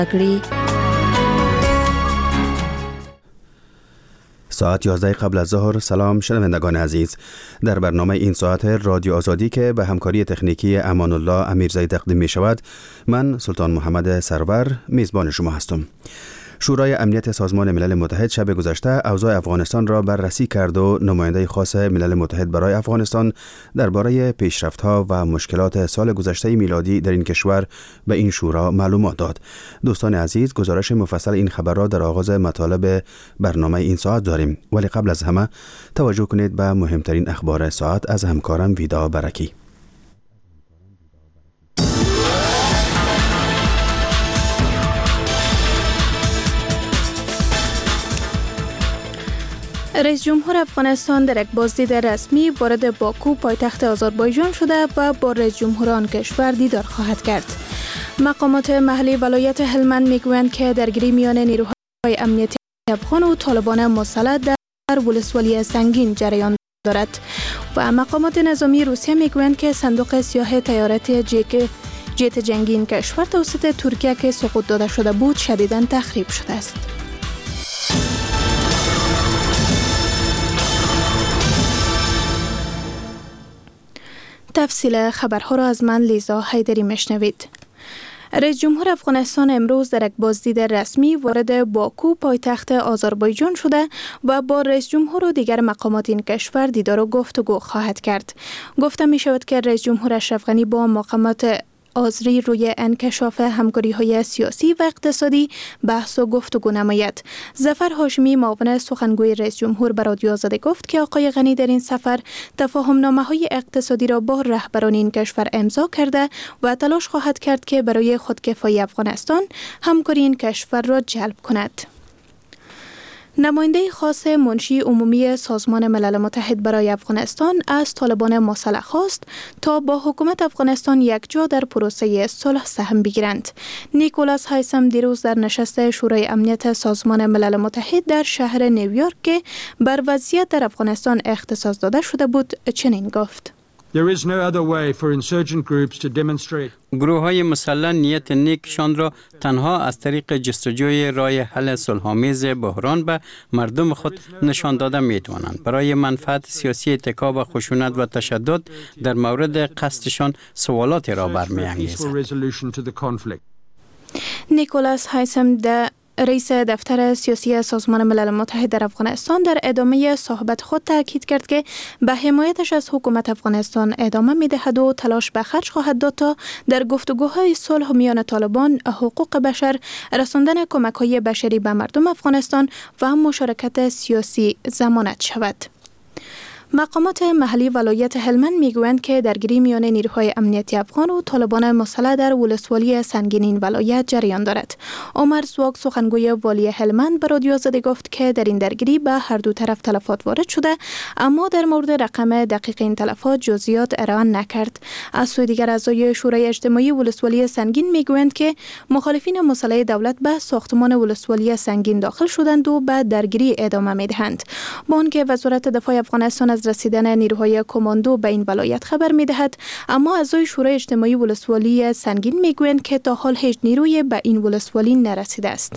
ساعت 11 قبل از ظهر. سلام شنوندگان عزیز، در برنامه این ساعت رادیو آزادی که به همکاری تکنیکی امان الله امیرزایی تقدیم می شود، من سلطان محمد سرور میزبان شما هستم. شورای امنیت سازمان ملل متحد شب گذشته اوضاع افغانستان را بررسی کرد و نماینده خاص ملل متحد برای افغانستان درباره پیشرفت‌ها و مشکلات سال گذشته میلادی در این کشور به این شورا معلومات داد. دوستان عزیز، گزارش مفصل این خبر را در آغاز مطالب برنامه این ساعت داریم، ولی قبل از همه توجه کنید به مهمترین اخبار ساعت از همکارم ویدا برکی. رئیس جمهور افغانستان در یک بازدید رسمی وارد باکو پایتخت آذربایجان شده و با رئیس جمهور آن کشور دیدار خواهد کرد. مقامات محلی ولایت هلمند میگویند که درگیری میان نیروهای امنیتی افغان و طالبان مسلح در ولسوالی سنگین جریان دارد و مقامات نظامی روسیه میگویند که صندوق سیاه طیارت جت جنگی این کشور توسط ترکیه که سقوط داده شده بود شدیداً تخریب شده است. تفصیل خبرها را از من لیزا حیدری میشنوید. رئیس جمهور افغانستان امروز در یک بازدید رسمی وارد باکو پایتخت آذربایجان شده و با رئیس جمهور و دیگر مقامات این کشور دیدار و گفتگو خواهد کرد. گفته می شود که رئیس جمهور اشرف غنی با مقامات آذری روی انکشاف همکاری‌های سیاسی و اقتصادی بحث و گفتگو نماید. ظفر هاشمی معاون سخنگوی رئیس جمهور به رادیو آزادی گفت که آقای غنی در این سفر تفاهم‌نامه‌های اقتصادی را با رهبران این کشور امضا کرده و تلاش خواهد کرد که برای خودکفایی افغانستان همکاری این کشور را جلب کند. نماینده خاص منشی عمومی سازمان ملل متحد برای افغانستان از طالبان مسلح خواست تا با حکومت افغانستان یکجا در پروسه صلح سهم بگیرند. نیکولاس هایسم دیروز در نشست شورای امنیت سازمان ملل متحد در شهر نیویورک که بر وضعیت در افغانستان اختصاص داده شده بود چنین گفت: گروه‌های مسلح نیت نیکشان را تنها از طریق جستجوی راه حل صلح‌آمیز بحران به مردم خود نشان داده می‌توانند. برای منفعت سیاسی اتکا و خشونت و تشدد در مورد قصدشان سوالات را برمی‌انگیزد. نیکولاس هایسم رئیس دفتر سیاسی سازمان ملل متحد در افغانستان در ادامه صحبت خود تاکید کرد که به حمایتش از حکومت افغانستان ادامه می‌دهد و تلاش به خرج خواهد داد تا در گفتگوهای صلح میان طالبان، حقوق بشر، رساندن کمک‌های بشری به مردم افغانستان و مشارکت سیاسی ضمانت شود. مقامات محلی ولایت هلمند میگویند که درگیری میان نیروهای امنیتی افغان و طالبان مسلح در ولسوالی سنگین این ولایت جریان دارد. عمر زواگ سخنگوی والی هلمند به رادیو آزادی گفت که در این درگیری به هر دو طرف تلفات وارد شده، اما در مورد رقم دقیق این تلفات جزئیات ارائه نکرد. از سوی دیگر اعضای شورای اجتماعی ولسوالی سنگین میگویند که مخالفین مسلح دولت به ساختمان ولسوالی سنگین داخل شدند و به درگیری ادامه میدهند. با آنکه وزارت دفاع افغانستان از رسیدن نیروهای کماندو به این ولایت خبر می‌دهد، اما اعضای شورای اجتماعی ولسوالی سنگین میگویند که تا حال هیچ نیروی به این ولسوالی نرسیده است.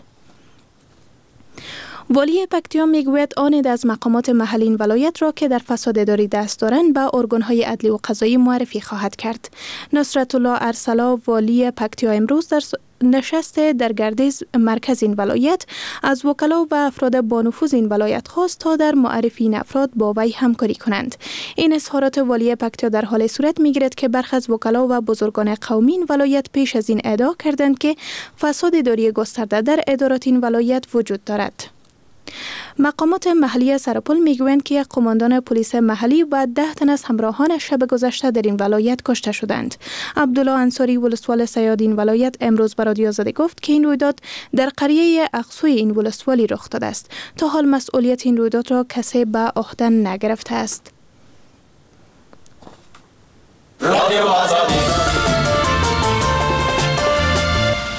والی پکتیا میگوید آن از مقامات محلی این ولایت را که در فساد اداری دست دارند به ارگان‌های عدلی و قضایی معرفی خواهد کرد. نصرت الله ارسلا والی پکتیا امروز در نشست در گردیز مرکز این ولایت از وکلا و افراد با نفوذ این ولایت خواست تا در معرفی این افراد با وی همکاری کنند. این اظهارات والی پکتیا در حال صورت میگیرد که برخی از وکلا و بزرگان قومی این ولایت پیش از این ادعا کردند که فساد اداری گسترده در ادارات این ولایت وجود دارد. مقامات محلی سرپل میگویند که یک قماندان پلیس محلی و 10 تن از همراهان شب گذشته در این ولایت کشته شدند. عبدالله انصاری ولسوال صیاد این ولایت امروز به رادیو آزادی گفت که این رویداد در قریه اقصوی این ولسوالی رخ داده است. تا حال مسئولیت این رویداد را کسی به عهده نگرفته است. رادیو آزادی.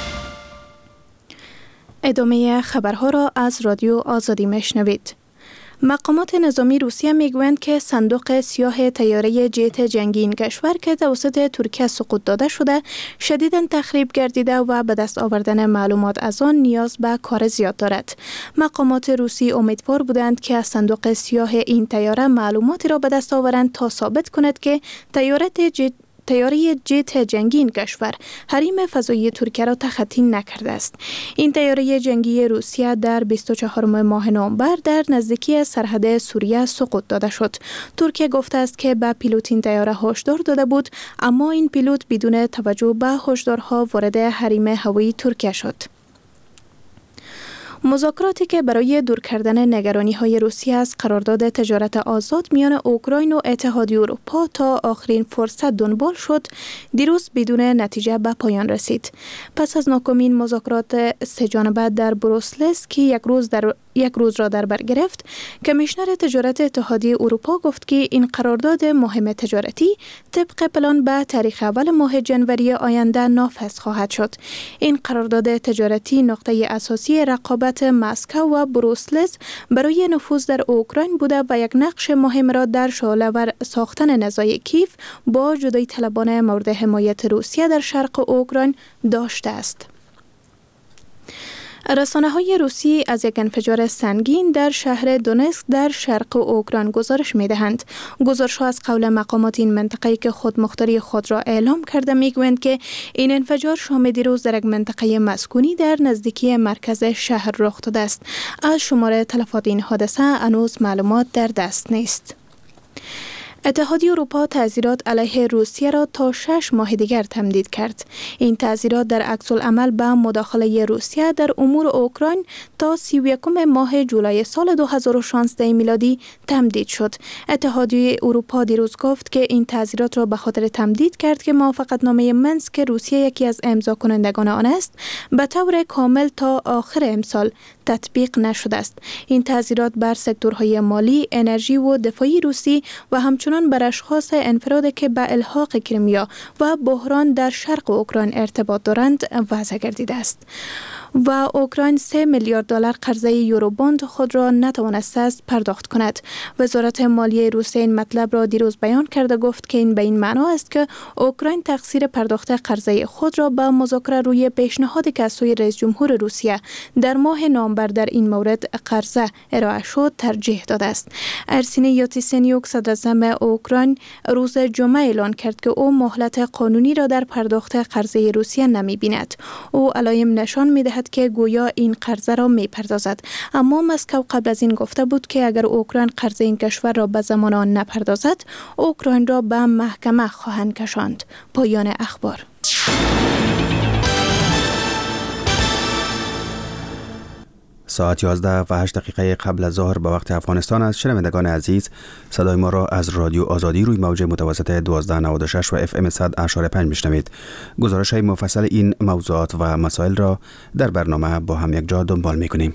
ادامه خبرها را از رادیو آزادی میشنوید. مقامات نظامی روسیه میگویند که صندوق سیاه طیاره جت جنگی این کشور که توسط ترکیه سقوط داده شده شدیداً تخریب گردیده و به دست آوردن معلومات از آن نیاز به کار زیاد دارد. مقامات روسی امیدوار بودند که از صندوق سیاه این طیاره معلوماتی را به دست آورند تا ثابت کند که طیاره جت جنگی این کشور حریم فضایی ترکیه را تخطی نکرده است. این طیاره جنگی روسیه در 24 ماه نوامبر در نزدیکی سرحد سوریه سقوط داده شد. ترکیه گفته است که به پیلوت این طیاره هشدار داده بود، اما این پیلوت بدون توجه به هشدارها وارد حریم هوایی ترکیه شد. مذاکراتی که برای دور کردن نگرانی‌های روسیه از قرارداد تجارت آزاد میان اوکراین و اتحادیه اروپا تا آخرین فرصت دنبال شد، دیروز بدون نتیجه به پایان رسید. پس از ناکامین مذاکرات سه‌جانبه در بروسلز که یک روز را در بر گرفت، کمیشنر تجارت اتحادیه اروپا گفت که این قرارداد مهم تجارتی طبق پلان به تاریخ اول ماه جنوری آینده نافذ خواهد شد. این قرارداد تجارتی نقطه اساسی رقابت مسکو و بروسلز برای نفوذ در اوکراین بوده و یک نقش مهم را در شعله‌ور ساختن نزاع کیف با جدایی طلبان مورد حمایت روسیه در شرق اوکراین داشته است. رسانه‌های روسی از یک انفجار سنگین در شهر دونتسک در شرق اوکراین گزارش می‌دهند. گزارش‌ها از قول مقامات این منطقه‌ای که خودمختاری خود را اعلام کرده می‌گویند که این انفجار شام دیروز در یک منطقه مسکونی در نزدیکی مرکز شهر رخ داده است. از شمار تلفات این حادثه هنوز معلومات در دست نیست. اتحادیه اروپا تعزیرات علیه روسیه را تا 6 ماه دیگر تمدید کرد. این تعزیرات در عکس العمل به مداخله روسیه در امور اوکراین تا 31 ماه جولای سال 2016 میلادی تمدید شد. اتحادیه اروپا دیروز گفت که این تعزیرات را به خاطر تمدید کرد که موافقتنامه منسک که روسیه یکی از امضا کنندگان آن است به طور کامل تا آخر امسال تطبیق نشده است. این تعزیرات بر سکتورهای مالی، انرژی و دفاعی روسی و همچنان بر اشخاص انفرادی که به الحاق کریمیا و بحران در شرق اوکراین ارتباط دارند وضع گردیده است. و اوکراین 3 میلیارد دلار قرضه یوروبوند خود را نتوانسته است پرداخت کند. وزارت مالیه روسیه این مطلب را دیروز بیان کرده، گفت که این به این معنا است که اوکراین تقصیر پرداخت قرضه خود را به مذاکره روی پیشنهادی که از سوی رئیس جمهور روسیه در ماه نوامبر در این مورد قرضه ارائه شد ترجیح داده است. ارسینی یاتسنیوک صدراعظم اوکراین روز جمعه اعلان کرد که او مهلت قانونی را در پرداخت قرضه روسیه نمی‌بیند. او علائم نشان می‌دهد که گویا این قرضه را می‌پردازد، اما مسکو قبل از این گفته بود که اگر اوکراین قرضه این کشور را به زمان آن نپردازد، اوکراین را به محکمه خواهند کشاند. پایان اخبار. ساعت 11:08 قبل از ظهر به وقت افغانستان است. شنوندگان عزیز، صدای ما را از رادیو آزادی روی موج متوسط 1296 و FM 100.5 میشنوید. گزارش های مفصل این موضوعات و مسائل را در برنامه با هم یک جا دنبال میکنیم.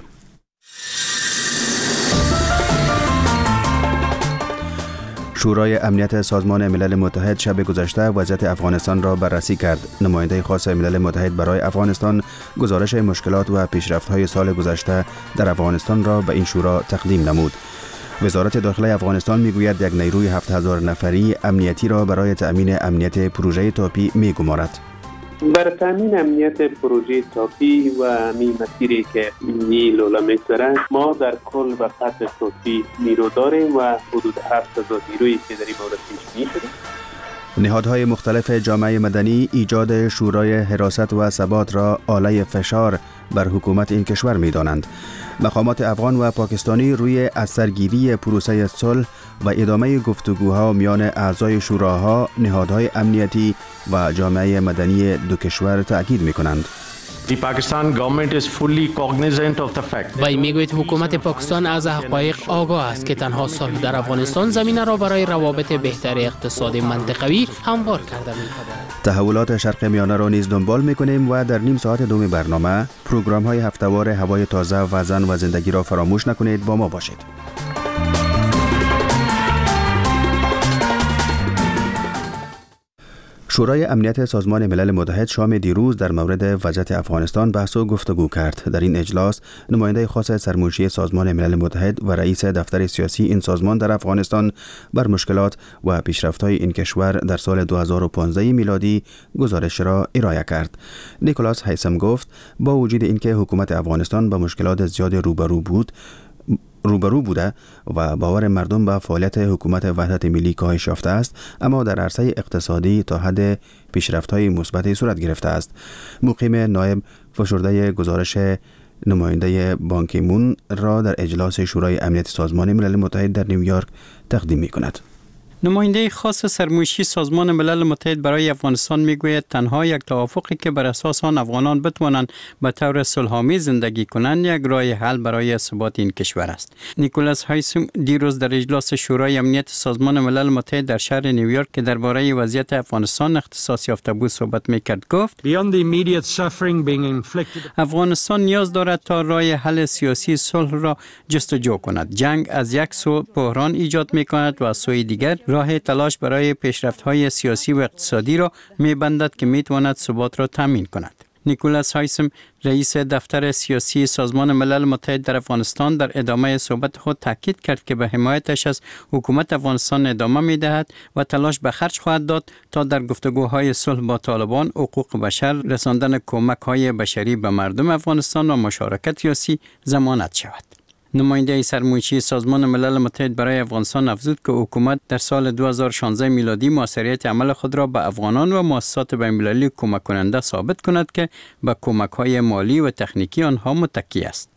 شورای امنیت سازمان ملل متحد شب گذشته وضعیت افغانستان را بررسی کرد. نماینده خاص ملل متحد برای افغانستان گزارش مشکلات و پیشرفت‌های سال گذشته در افغانستان را به این شورا تقدیم نمود. وزارت داخله افغانستان میگوید یک نیروی 7000 نفری امنیتی را برای تأمین امنیت پروژه تاپی میگمارد. بر تامین امنیت پروژه تاپی و مسیری که لولا میگذره، ما در کل و خط تاپی نیرو داریم و حدود 7000 نیرویی که در این مورد پیش می‌شده. نهادهای مختلف جامعه مدنی ایجاد شورای حراست و ثبات را آله فشار بر حکومت این کشور می‌دانند. مقامات افغان و پاکستانی روی اثرگیری پروسه صلح و ادامه گفتگوها میان اعضای شوراها، نهادهای امنیتی و جامعه مدنی دو کشور تأکید می‌کنند. وی میگوید حکومت پاکستان از حقایق آگاه است که تنها صلح در افغانستان زمینه را برای روابط بهتر اقتصادی منطقوی هموار کرده می‌کند. تحولات شرق میانه را نیز دنبال می‌کنیم و در نیم ساعت دوم برنامه پروگرام‌های هفته‌وار هوای تازه و زن و زندگی را فراموش نکنید. با ما باشید. شورای امنیت سازمان ملل متحد شام دیروز در مورد وضعیت افغانستان بحث و گفتگو کرد. در این اجلاس نماینده خاص سرمنشی سازمان ملل متحد و رئیس دفتر سیاسی این سازمان در افغانستان بر مشکلات و پیشرفت‌های این کشور در سال 2015 میلادی گزارش را ارائه کرد. نیکولاس هیثم گفت با وجود اینکه حکومت افغانستان با مشکلات زیاد روبرو بوده و باور مردم به فعالیت حکومت وحدت ملی کاهش یافته است، اما در عرصه اقتصادی تا حد پیشرفت‌های مثبتی صورت گرفته است. مقیم نایب فشرده گزارش نماینده بان کی مون را در اجلاس شورای امنیت سازمان ملل متحد در نیویورک تقدیم می‌کند. نماینده خاص سرمنشی سازمان ملل متحد برای افغانستان میگوید تنها یک توافقی که بر اساس آن افغانان بتوانند به طور صلح‌آمیز زندگی کنند یک راه حل برای ثبات این کشور است. نیکولاس هایسم دیروز در اجلاس شورای امنیت سازمان ملل متحد در شهر نیویورک که درباره وضعیت افغانستان اختصاص یافته بود صحبت میکرد. گفت افغانستان نیاز دارد تا راه حل سیاسی صلح را جستجو کند. جنگ از یک سو بحران ایجاد میکند و از سوی دیگر راه تلاش برای پیشرفت‌های سیاسی و اقتصادی را می‌بندد که می‌تواند ثبات را تامین کند. نیکولاس هایسم رئیس دفتر سیاسی سازمان ملل متحد در افغانستان در ادامه صحبت خود تاکید کرد که به حمایتش از حکومت افغانستان ادامه می‌دهد و تلاش به خرج خواهد داد تا در گفتگوهای صلح با طالبان، حقوق بشر، رساندن کمک‌های بشری به مردم افغانستان و مشارکت سیاسی ضمانت شود. نماینده سرمنشی سازمان ملل متحد برای افغانستان افزود که حکومت در سال 2016 میلادی موثریت عمل خود را به افغانان و مؤسسات بین‌المللی کمک کننده ثابت کند که به کمک‌های مالی و تکنیکی آنها متکی است.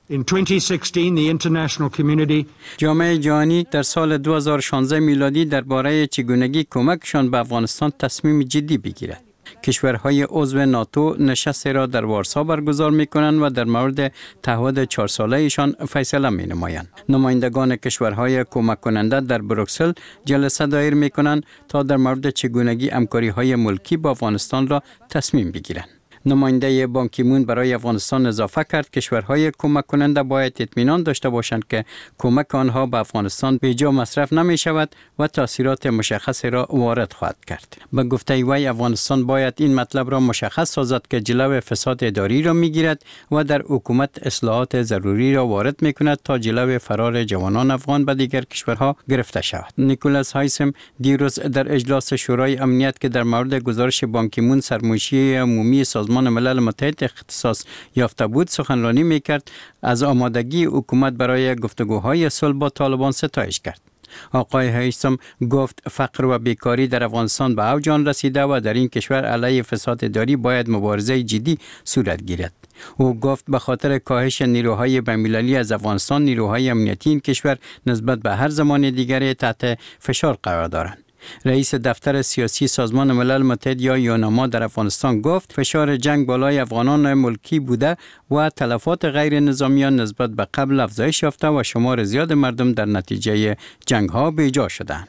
جامعه جهانی در سال 2016 میلادی درباره چگونگی کمکشان به افغانستان تصمیم جدی بگیرد. کشورهای عضو ناتو نشست را در وارسا برگزار می‌کنند و در مورد تعهد 4 ساله‌شان فیصله می‌نمایند. نمایندگان کشورهای کمک کننده در بروکسل جلسه دایر می‌کنند تا در مورد چگونگی همکاری‌های ملکی با افغانستان را تصمیم بگیرند. نماینده بان کی مون برای افغانستان اضافه کرد کشورهای کمک کننده باید اطمینان داشته باشند که کمک آنها به افغانستان بیجا مصرف نمی شود و تاثیرات مشخص را وارد خواهد کرد. به گفته وی افغانستان باید این مطلب را مشخص سازد که جلو فساد اداری را می گیرد و در حکومت اصلاحات ضروری را وارد می کند تا جلو فرار جوانان افغان به دیگر کشورها گرفته شود. نیکولاس هایسم دیروز در اجلاس شورای امنیت که در مورد گزارش بان کی مون سرمنشی عمومی سازمان ملل متحد اختصاص یافته بود سخنرانی میکرد از آمادگی حکومت برای گفتگوهای صلح با طالبان ستایش کرد. آقای هایسم گفت فقر و بیکاری در افغانستان به اوج رسیده و در این کشور علیه فساد اداری باید مبارزه جدی صورت گیرد. او گفت به خاطر کاهش نیروهای بین‌المللی از افغانستان نیروهای امنیتی این کشور نسبت به هر زمان دیگری تحت فشار قرار دارند. رئیس دفتر سیاسی سازمان ملل متحد یا یوناما در افغانستان گفت فشار جنگ بالای افغانان ملکی بوده و تلفات غیر نظامیان نسبت به قبل افزایش یافته و شمار زیاد مردم در نتیجه جنگ ها بیجا شدند.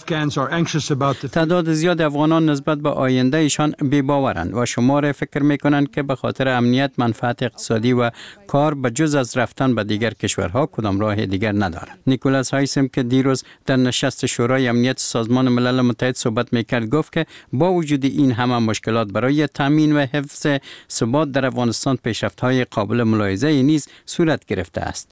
تعداد زیاد افغانان نسبت به آینده ایشان بی‌باورند و شمار فکر می‌کنند که به خاطر امنیت، منفعت اقتصادی و کار به جز از رفتن به دیگر کشورها کدام راه دیگر ندارند. نیکولاس هایسم که دیروز در نشست شورای امنیت سازمان ملل متحد صحبت میکرد گفت که با وجود این همه مشکلات برای تامین و حفظ ثبات در افغانستان پیشرفت‌های قابل ملاحظه نیز صورت گرفته است.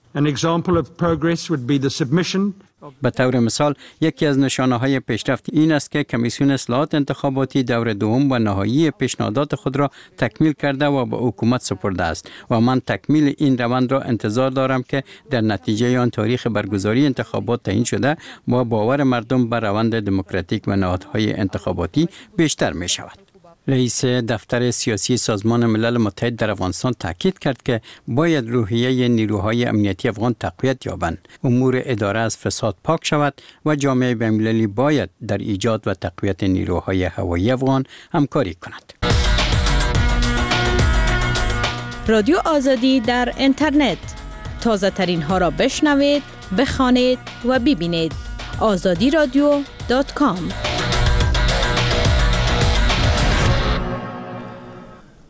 به طور مثال یکی از نشانه‌های پیشرفت این است که کمیسیون اصلاحات انتخاباتی دور دوم و نهایی پیشنهادات خود را تکمیل کرده و به حکومت سپرده است و من تکمیل این روند را انتظار دارم که در نتیجه آن تاریخ برگزاری انتخابات تعیین شده و باور مردم بر روند دموکراتیک و نهادهای انتخاباتی بیشتر می شود. رئیس دفتر سیاسی سازمان ملل متحد در افغانستان تاکید کرد که باید روحیه نیروهای امنیتی افغان تقویت یابند، امور اداره از فساد پاک شود و جامعه بین‌المللی باید در ایجاد و تقویت نیروهای هوایی افغان همکاری کند. رادیو آزادی در اینترنت، تازه ترین ها را بشنوید، بخوانید و ببینید. azadiradio.com.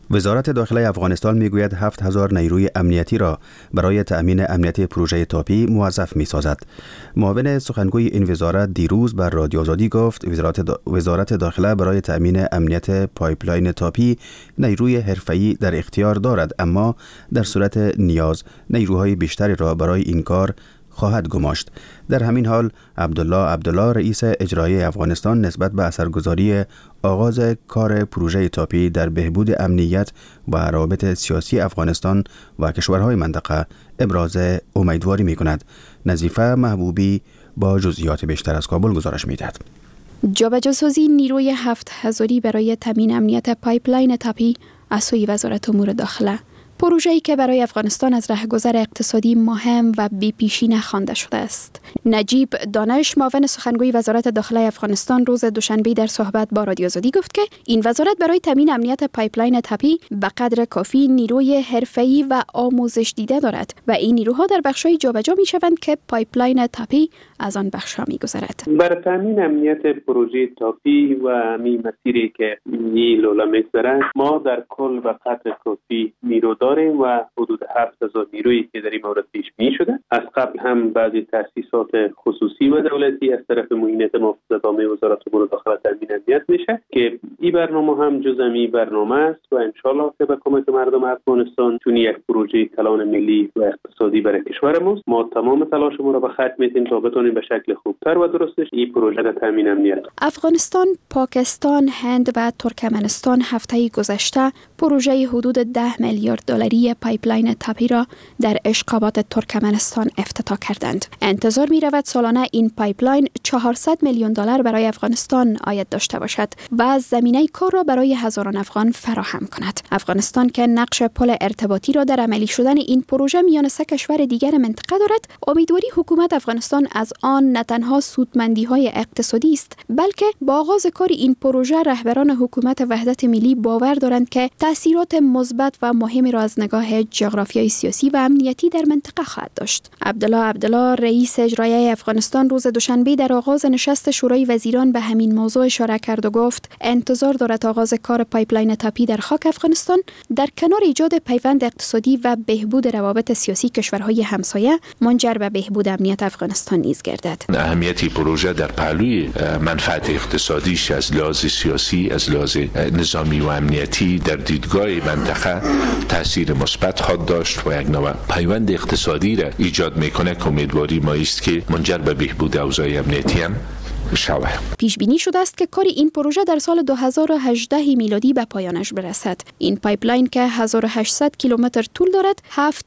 وزارت داخله افغانستان میگوید 7000 نیروی امنیتی را برای تأمین امنیتی پروژه تاپی موظف می‌سازد. معاون سخنگوی این وزارت دیروز بر رادیو آزادی گفت وزارت داخله برای تأمین امنیت پایپلاین تاپی نیروی حرفه‌ای در اختیار دارد، اما در صورت نیاز نیروهای بیشتری را برای این کار خواهد گماشت. در همین حال عبدالله رئیس اجرایی افغانستان نسبت به اثرگذاری آغاز کار پروژه تاپی در بهبود امنیت و روابط سیاسی افغانستان و کشورهای منطقه ابراز امیدواری می‌کند. نظیفه محبوبی با جزئیات بیشتر از کابل گزارش می‌دهد. جابجاسازی نیروی 7000 برای تامین امنیت پایپلاین تاپی از سوی وزارت امور داخله، پروژه‌ای که برای افغانستان از راهگذر اقتصادی مهم و بی‌پیشینه خوانده شده است. نجیب دانش، معاون سخنگوی وزارت داخله افغانستان، روز دوشنبه در صحبت با رادیو آزادی گفت که این وزارت برای تامین امنیت پایپلاین تاپی به قدر کافی نیروی حرفه‌ای و آموزش دیده دارد و این نیروها در بخش‌های جابجا می‌شوند که پایپلاین تاپی از آن بخش‌ها می‌گذرد. برای تامین امنیت پروژه تاپی و مسیری که این لوله می‌گذرد، ما در کل و قدر کافی نیرو داریم و حدود 7000 نیرویی که در این مورد پیش می شده. از قبل هم بعضی تأسیسات خصوصی و دولتی از طرف معینات محافظت عامه وزارت امور داخله تامین امنیت میشه که این برنامه هم جزء این برنامه است و ان شاءالله که به کمک مردم افغانستان چون یک پروژه کلان ملی و اقتصادی برای کشورمون ما تمام تلاشمون را به خرج میدیم تا بتونیم به شکل خوبتر و درستش این پروژه را تامین امنیت. افغانستان، پاکستان، هند و ترکمنستان هفته گذشته پروژه حدود 10 میلیارد دلاری پایپلاین تاپی را در اشقابات ترکمنستان افتتاح کردند. انتظار می رود سالانه این پایپلاین 400 میلیون دلار برای افغانستان عاید داشته باشد و زمینه کار را برای هزاران افغان فراهم کند. افغانستان که نقش پل ارتباطی را در عملی شدن این پروژه میان سه کشور دیگر منطقه دارد، امیدواری حکومت افغانستان از آن نه تنها سودمندی‌های اقتصادی است، بلکه با آغاز کار این پروژه رهبران حکومت وحدت ملی باور دارند که تأثیرات مثبت و مهمی را از نگاه جغرافیایی سیاسی و امنیتی در منطقه خواهد داشت. عبدالله رئیس اجرایی افغانستان روز دوشنبه در آغاز نشست شورای وزیران به همین موضوع اشاره کرد و گفت انتظار دارد آغاز کار پایپلاین تاپی در خاک افغانستان در کنار ایجاد پیوند اقتصادی و بهبود روابط سیاسی کشورهای همسایه منجر به بهبود امنیت افغانستان نیز گردد. اهمیت پروژه در پهلوی منفعت اقتصادیش از لحاظ سیاسی، از لحاظ نظامی و امنیتی در دیدگاه منطقه تاثیر مثبت خواهد داشت و یک نوع پیوند اقتصادی را ایجاد میکنه که امیدواری ما است که منجر به بهبود اوضاع امنیتی هم شود. پیش بینی شده است که کار این پروژه در سال 2018 میلادی به پایانش برسد. این پایپلاین که 1800 کیلومتر طول دارد،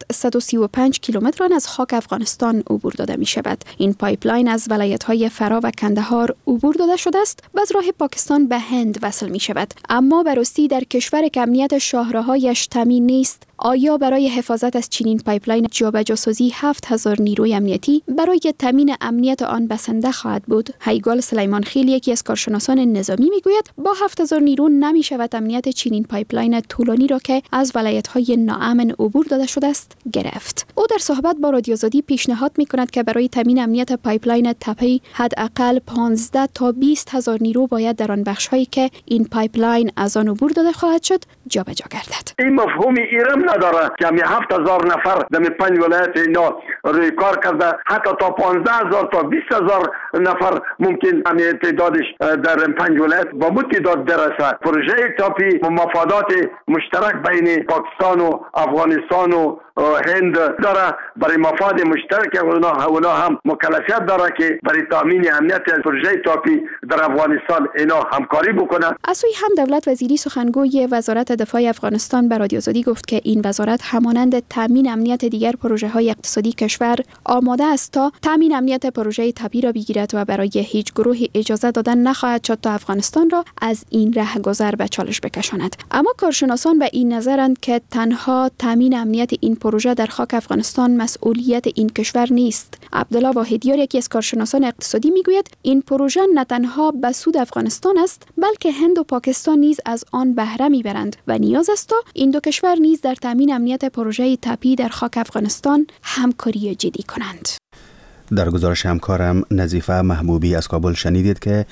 735 کیلومتر آن از خاک افغانستان عبور داده می شود. این پایپلاین از ولایت‌های فرا و کندهار عبور داده شده است و از راه پاکستان به هند وصل می شود. اما براستی در کشور که امنیت شاهراهایش تامین نیست، آیا برای حفاظت از چنین پایپلاین جابجاسازی 7000 نیروی امنیتی برای تامین امنیت آن بسنده خواهد بود؟ هیگال سلیمان خیل، یکی از کارشناسان نظامی، میگوید با 7000 نیرو نمی شود امنیت چنین پایپلاین طولانی را که از ولایت‌های ناامن عبور داده شده است گرفت. او در صحبت با رادیو آزادی پیشنهاد می‌کند که برای تامین امنیت پایپلاین تاپی حداقل 15 تا 20 هزار نیرو باید در آن بخش‌هایی که این پایپلاین از آن عبور داده خواهد شد جابجا گردد. این مفهوم ایران نداره که می 7000 نفر در 5 ولایت اینا روی کار کرده، حتی تا 15000 تا 20000 نفر ممکن همین تعدادش در 5 ولایت با مو تعداد درسه. پروژه تاپی مفادات مشترک بین پاکستان و افغانستان و هند داره، برای مفاد مشترک اونا هم مکلفیت داره که برای تامین امنیت پروژه تاپی در افغانستان اینا همکاری بکنه. از سوی هم دولت وزیری سخنگوی وزارت دفاع افغانستان به رادیو آزادی گفت که این وزارت همانند تامین امنیت دیگر پروژه‌های اقتصادی کشور آماده است تا تامین امنیت پروژه تاپی را بگیرد و برای هیچ گروهی اجازه دادن نخواهد شد تا افغانستان را از این رهگذر به چالش بکشاند. اما کارشناسان به این نظرند که تنها تامین امنیت این پروژه در خاک افغانستان مسئولیت این کشور نیست. عبدالله واحدیار، یکی از کارشناسان اقتصادی، میگوید این پروژه نه تنها به سود افغانستان است، بلکه هند و پاکستان نیز از آن بهره میبرند و نیاز است تا این دو کشور نیز در تامین امنیت پروژه تاپی در خاک افغانستان همکاری جدی کنند. در گزارش همکارم نظیفه محبوبی از کابل شنیدید که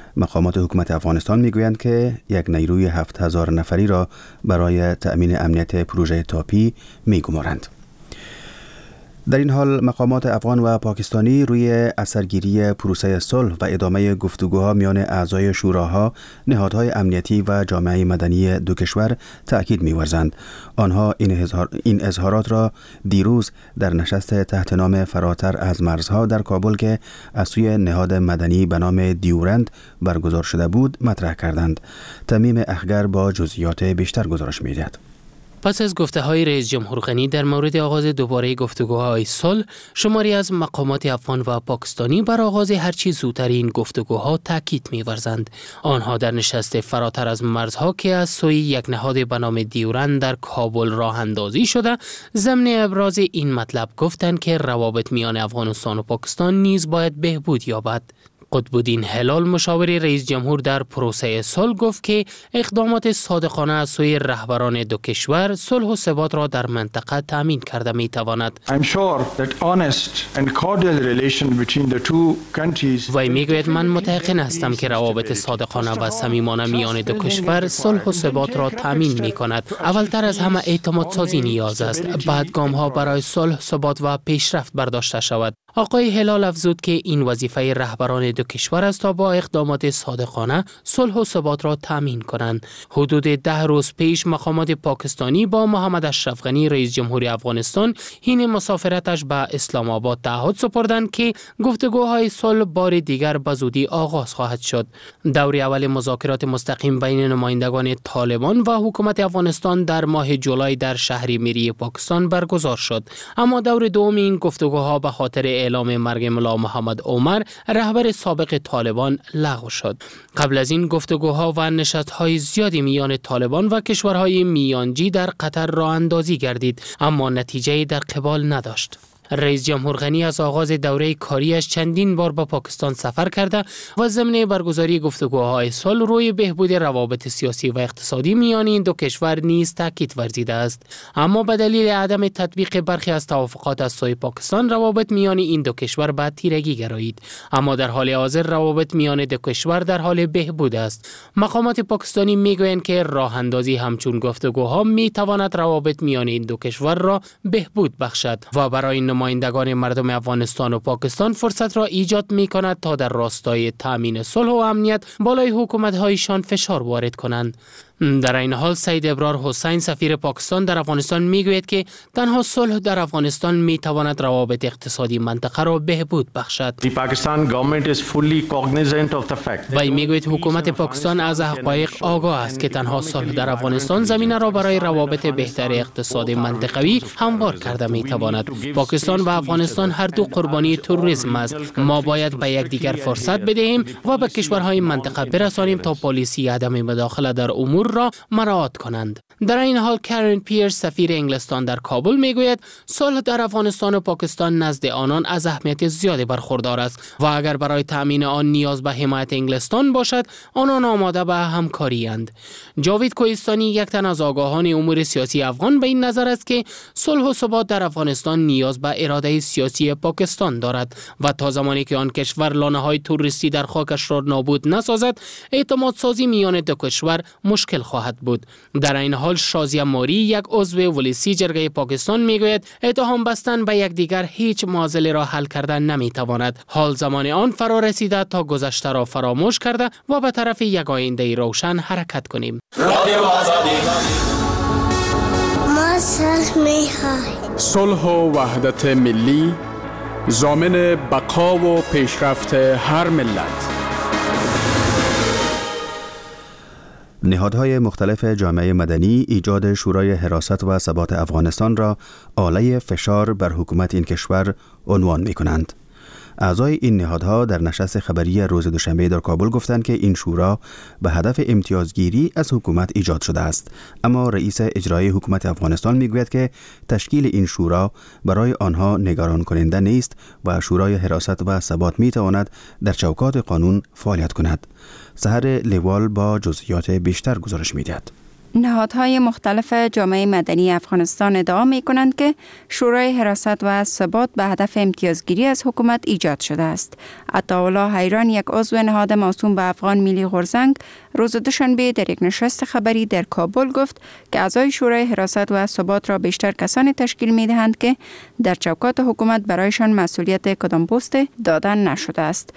مقامات حکومت افغانستان میگویند که یک نیروی 7000 نفری را برای تأمین امنیت پروژه تاپی میگمارند. در این حال مقامات افغان و پاکستانی روی اثرگیری پروسه صلح و ادامه گفتگوها میان اعضای شوراها، نهادهای امنیتی و جامعه مدنی دو کشور تأکید می‌ورزند. آنها این اظهارات را دیروز در نشست تحت نام فراتر از مرزها در کابل که از سوی نهاد مدنی به نام دیورند برگزار شده بود مطرح کردند. تمیم اخگر با جزئیات بیشتر گزارش می‌دهد. پس از گفته‌های رئیس جمهور غنی در مورد آغاز دوباره گفتگوهای صلح، شماری از مقامات افغان و پاکستانی بر آغاز هرچی زودتر این گفتگوها تاکید می‌ورزند. آنها در نشست فراتر از مرزها که از سوی یک نهاد به نام دیورند در کابل راه اندازی شده، ضمن ابراز این مطلب گفتند که روابط میان افغانستان و پاکستان نیز باید بهبود یابد. قطب‌الدین هلال مشاور رئیس جمهور در پروسه صلح گفت که اقدامات صادقانه از سوی رهبران دو کشور صلح و ثبات را در منطقه تامین کرده می‌تواند. وی میگوید من متيقن هستم که روابط صادقانه و صمیمانه میان دو کشور صلح و ثبات را تامین می‌کند. اولتر از همه اعتماد سازی نیاز است. بعد گام‌ها برای صلح، ثبات و پیشرفت برداشته شود. آقای هلال افزود که این وظیفه رهبران دو کشور است تا با اقدامات صادقانه صلح و ثبات را تامین کنند. حدود 10 روز پیش مقامات پاکستانی با محمد اشرف غنی رئیس جمهوری افغانستان حین مسافرتش به اسلام آباد تعهد سپردند که گفتگوهای صلح بار دیگر به زودی آغاز خواهد شد. دور اول مذاکرات مستقیم بین نمایندگان طالبان و حکومت افغانستان در ماه جولای در شهر میری پاکستان برگزار شد، اما دور دوم این گفتگوها به خاطر اعلام مرگ ملا محمد عمر رهبر سابق طالبان لغو شد. قبل از این گفتگوها و نشست‌های زیادی میان طالبان و کشورهای میانجی در قطر راه اندازی گردید، اما نتیجه در قبال نداشت. رئیس جمهور غنی از آغاز دوره کاریش چندین بار به پاکستان سفر کرده و ضمن برگزاری گفتگوهای صلح روی بهبود روابط سیاسی و اقتصادی میان این دو کشور نیز تاکید ورزیده است. اما به دلیل عدم تطبیق برخی از توافقات از سوی پاکستان روابط میان این دو کشور به تیرگی گرایید. اما در حال حاضر روابط میان دو کشور در حال بهبود است. مقامات پاکستانی میگویند که راه اندازی همچون گفتگوها میتواند روابط میان این دو کشور را بهبود بخشد و برای نمایندگان مردم افغانستان و پاکستان فرصت را ایجاد می کند تا در راستای تامین صلح و امنیت بالای حکومت‌هایشان فشار وارد کنند. در این حال سید ابرار حسین سفیر پاکستان در افغانستان میگوید که تنها صلح در افغانستان میتواند روابط اقتصادی منطقه را بهبود بخشد. وی میگوید حکومت پاکستان از حقایق آگاه است که تنها صلح در افغانستان زمینه را برای روابط بهتر اقتصاد منطقوی هموار کرده میتواند. پاکستان و افغانستان هر دو قربانی تروریسم است. ما باید به یکدیگر فرصت بدهیم و به کشورهای منطقه برسانیم تا پالیسی عدم مداخله در امور را مراعات کنند. در این حال کارن پیرس سفیر انگلستان در کابل میگوید صلح در افغانستان و پاکستان نزد آنان از اهمیت زیادی برخوردار است و اگر برای تامین آن نیاز به حمایت انگلستان باشد آنان آماده به همکاری اند. جاوید کوهستانی یک تن از آگاهان امور سیاسی افغان به این نظر است که صلح و ثبات در افغانستان نیاز به اراده سیاسی پاکستان دارد و تا زمانی که آن کشور لانه‌های توریستی در خاکش را نابود نسازد اعتماد سازی میان دو کشور مشکل خواهد بود. در این حال شازیه ماری یک عضو ولسی جرگه پاکستان میگوید اتهام بستن به یکدیگر هیچ معضله را حل کردن نمیتواند. حال زمان آن فرا رسیده تا گذشته را فراموش کرده و به طرف یک آینده روشن حرکت کنیم. صلح و وحدت ملی ضامن بقا و پیشرفت هر ملت. نهادهای مختلف جامعه مدنی ایجاد شورای حراست و ثبات افغانستان را آله فشار بر حکومت این کشور عنوان می کنند. اعضای این نهادها در نشست خبری روز دوشنبه در کابل گفتند که این شورا به هدف امتیازگیری از حکومت ایجاد شده است، اما رئیس اجرایی حکومت افغانستان میگوید که تشکیل این شورا برای آنها نگران کننده نیست و شورای حراست و ثبات میتواند در چوکات قانون فعالیت کند. سحر لیوال با جزئیات بیشتر گزارش میدهد. نهادهای مختلف جامعه مدنی افغانستان ادعا می کنند که شورای حراست و ثبات به هدف امتیازگیری از حکومت ایجاد شده است. عطاالله حیران، یک عضو نهاد موسوم به افغان ملی غورزنگ، روز دوشنبه در یک نشست خبری در کابل گفت که اعضای شورای حراست و ثبات را بیشتر کسانی تشکیل می دهند که در چوکات حکومت برایشان مسئولیت کدام پست دادن نشده است.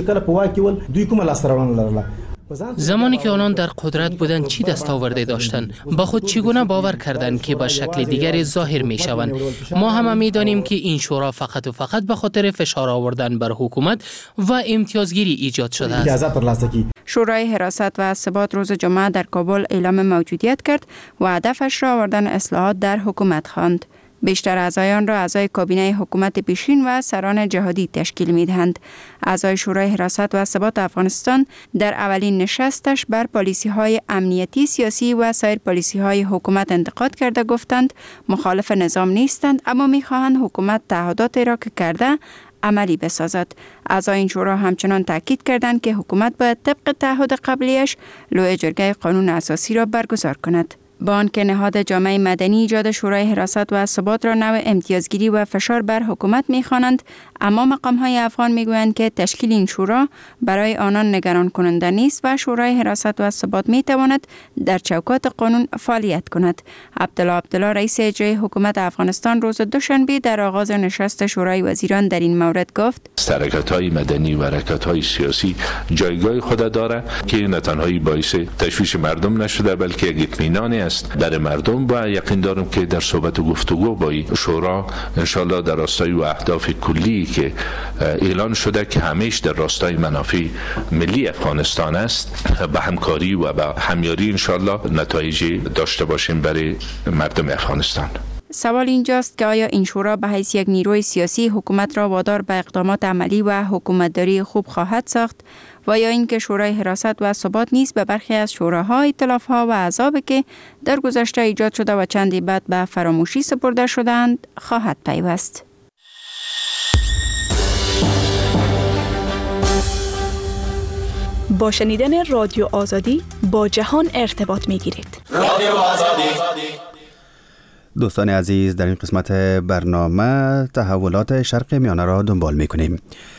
زمانی که آنان در قدرت بودند چی دستاورده داشتند؟ با خود چگونه باور کردند که به شکل دیگری ظاهر می شوند؟ ما همه می دانیم که این شورا فقط و فقط به خاطر فشار آوردن بر حکومت و امتیازگیری ایجاد شده است. شورای حراست و ثبات روز جمعه در کابل اعلام موجودیت کرد و هدفش را آوردن اصلاحات در حکومت خواند. بیشتر اعضایان را اعضای کابینه حکومت پیشین و سران جهادی تشکیل می‌دهند. اعضای شورای حراست و ثبات افغانستان در اولین نشستش بر پالیسی‌های امنیتی، سیاسی و سایر پالیسی‌های حکومت انتقاد کرده گفتند مخالف نظام نیستند، اما می‌خواهند حکومت تعهداتی را که کرده عملی بسازد. اعضای این شورا همچنان تاکید کردند که حکومت باید طبق تعهد قبلیش لوی جرگه قانون اساسی را برگزار کند. با آنکه نهاد جامعه مدنی ایجاد شورای حراست و ثبات را نوع امتیازگیری و فشار بر حکومت می‌خوانند، اما مقام‌های افغان می‌گویند که تشکیل این شورا برای آنان نگران کننده نیست و شورای حراست و ثبات می‌تواند در چوکات قانون فعالیت کند. عبدالله رئیس اجرایی حکومت افغانستان روز دوشنبه در آغاز نشست شورای وزیران در این مورد گفت: حرکت‌های مدنی و حرکت‌های سیاسی جایگاه خود داره که نه تنها باعث تشویش مردم نشده بلکه یک اطمینانی در مردم و یقین دارم که در صحبت و گفتگو با شورا انشالله در راستای و اهداف کلی که اعلان شده که همیش در راستای منافع ملی افغانستان است به همکاری و به همیاری انشالله نتایجی داشته باشیم برای مردم افغانستان. سوال اینجاست که آیا این شورا به حیث یک نیروی سیاسی حکومت را وادار به اقدامات عملی و حکومتداری خوب خواهد ساخت و یا اینکه شورای حراست و ثبات نیز به برخی از شوراها، ائتلاف‌ها و احزابی که در گذشته ایجاد شده و چندی بعد به فراموشی سپرده شدند خواهد پیوست. با شنیدن رادیو آزادی با جهان ارتباط می‌گیرید. رادیو آزادی. دوستان عزیز، در این قسمت برنامه تحولات شرق میانه را دنبال می‌کنیم.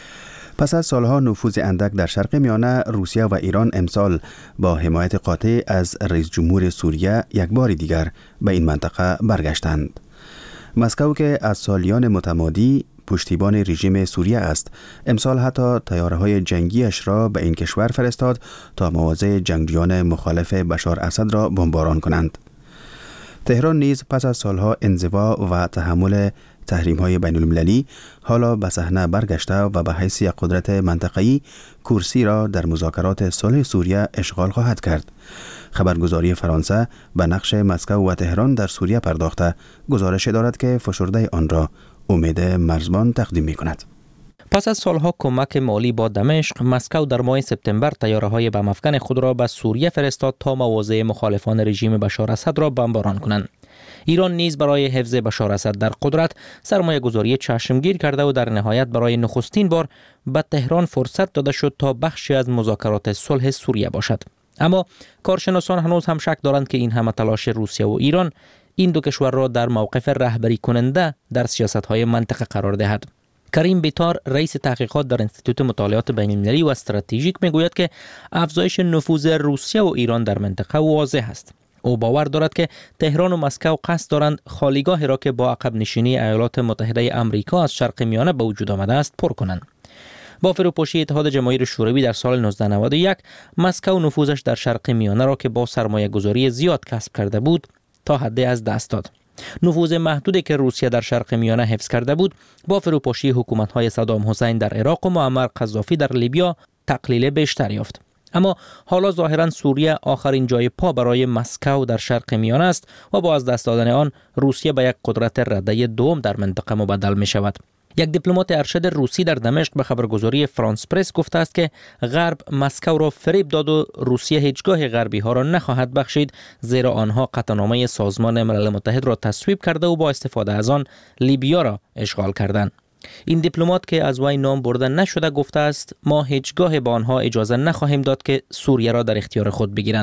پس از سالها نفوذ اندک در شرق میانه، روسیه و ایران امسال با حمایت قاطع از رئیس جمهور سوریه یک بار دیگر به این منطقه برگشتند. مسکو که از سالیان متمادی پشتیبان رژیم سوریه است، امسال حتی طیاره‌های جنگیش را به این کشور فرستاد تا مواضع جنگجویان مخالف بشار اسد را بمباران کنند. تهران نیز پس از سالها انزوا و تحمل تحریم‌های بین‌المللی حالا به صحنه برگشته و به حیث یک قدرت منطقه‌ای کرسی را در مذاکرات صلح سوریه اشغال خواهد کرد. خبرگزاری فرانسه به نقش مسکو و تهران در سوریه پرداخته گزارش دارد که فشرده آن را امید مرزبان تقدیم می‌کند. پس از سالها کمک مالی با دمشق، مسکو در ماه سپتامبر طیاره‌های بم افکن خود را به سوریه فرستاد تا مواضع مخالفان رژیم بشار اسد را بمباران کنند. ایران نیز برای حفظ بشار اسد در قدرت سرمایه‌گذاری چشمگیر کرده و در نهایت برای نخستین بار به تهران فرصت داده شد تا بخشی از مذاکرات صلح سوریه باشد. اما کارشناسان هنوز هم شک دارند که این همه تلاش روسیه و ایران این دو کشور را در موقف رهبری کننده در سیاست‌های منطقه قرار دهد. کریم بیتار، رئیس تحقیقات در انستیتوت مطالعات بین‌المللی و استراتژیک، میگوید که افزایش نفوذ روسیه و ایران در منطقه واضح است. او باور دارد که تهران و مسکو قصد دارند خالیگاهی را که با عقب نشینی ایالات متحده آمریکا از شرق میانه به وجود آمده است پر کنند. با فروپاشی اتحاد جماهیر شوروی در سال 1991، مسکو نفوذش در شرق میانه را که با سرمایه‌گذاری زیاد کسب کرده بود تا حدی از دست داد. نفوذ محدودی که روسیه در شرق میانه حفظ کرده بود با فروپاشی حکومت‌های صدام حسین در عراق و معمر قذافی در لیبیا تقلیل بیشتر یافت. اما حالا ظاهراً سوریه آخرین جای پا برای مسکو در شرق میانه است و با از دست دادن آن روسیه به یک قدرت رده دوم در منطقه مبدل می شود. یک دیپلمات ارشد روسی در دمشق به خبرگزاری فرانس پرس گفته است که غرب مسکو را فریب داد و روسیه هیچگاه غربی ها را نخواهد بخشید، زیرا آنها قطعنامه سازمان ملل متحد را تصویب کرده و با استفاده از آن لیبیا را اشغال کردند. این دیپلمات که از وی نام برده نشده گفته است ما هیچگاه به آنها اجازه نخواهیم داد که سوریه را در اختیار خود بگیرند.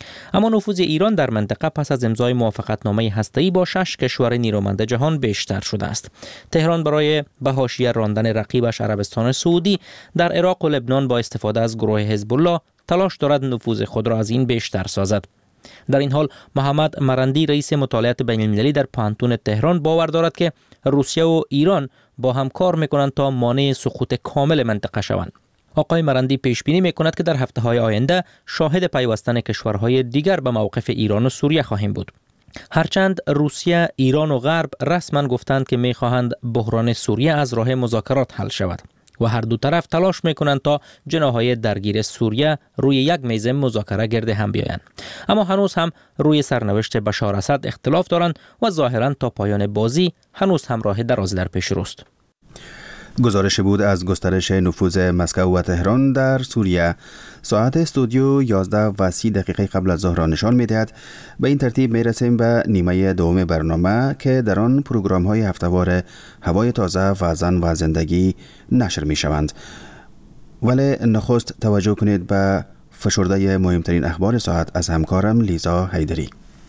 اما نفوذ ایران در منطقه پس از امضای موافقتنامه هسته‌ای با 6 کشور نیرومند جهان بیشتر شده است. تهران برای به حاشیه راندن رقیبش عربستان سعودی در عراق و لبنان با استفاده از گروه حزب الله تلاش دارد نفوذ خود را از این بیشتر سازد. در این حال محمد مرندی رئیس مطالعات بین‌المللی در پانتون تهران باور دارد که روسیه و ایران با هم کار میکنند تا مانع سقوط کامل منطقه شوند. آقای مرندی پیش بینی میکند که در هفته‌های آینده شاهد پیوستن کشورهای دیگر به موقف ایران و سوریه خواهیم بود. هرچند روسیه، ایران و غرب رسما گفتند که میخواهند بحران سوریه از راه مذاکرات حل شود و هر دو طرف تلاش میکنند تا جناحهای درگیر سوریه روی یک میز مذاکره گرد هم بیایند. اما هنوز هم روی سرنوشت بشار اسد اختلاف دارند و ظاهرا تا پایان بازی هنوز هم راه دراز در پیش روست. گزارش بود از گسترش نفوذ مسکو و تهران در سوریه. ساعت استودیو 11:30 قبل از ظهر نشان می‌دهد. به این ترتیب می‌رسیم به نیمه دوم برنامه که در آن پروگرام‌های هفته‌وار هوای تازه و زن و زندگی نشر می‌شوند. ولی نخست توجه کنید به فشرده مهمترین اخبار ساعت از همکارم لیزا حیدری.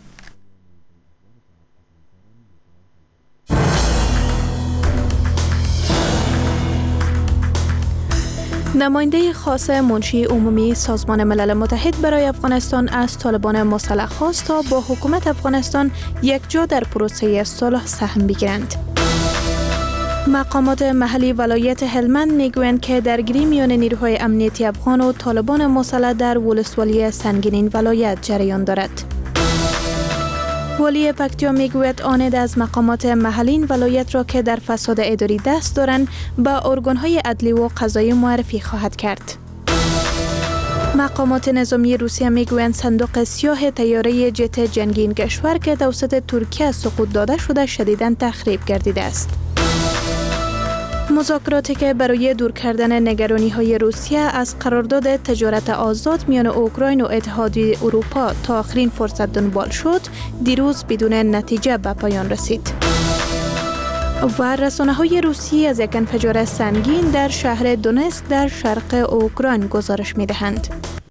نماینده خاص منشی عمومی سازمان ملل متحد برای افغانستان از طالبان مسلح خواست تا با حکومت افغانستان یک جا در پروسه صلح سهم بگیرند. مقامات محلی ولایت هلمند میگویند که درگیری میان نیروهای امنیتی افغان و طالبان مسلح در ولسوالی سنگین ولایت جریان دارد. والی پکتیا میگوید آنید از مقامات محلی ولایت را که در فساد اداری دست دارند به ارگانهای عدلی و قضایی معرفی خواهد کرد. مقامات نظامی روسیه میگویند صندوق سیاه طیاره جت جنگی این کشور که توسط ترکیه سقوط داده شده شدیداً تخریب گردیده است. مذاکراتی که برای دور کردن نگرانی‌های روسیه از قرارداد تجارت آزاد میان اوکراین و اتحادیه اروپا تا آخرین فرصت دنبال شد، دیروز بدون نتیجه به پایان رسید. و رسانه‌های روسی از یک انفجار سنگین در شهر دونتسک در شرق اوکراین گزارش می‌دهند.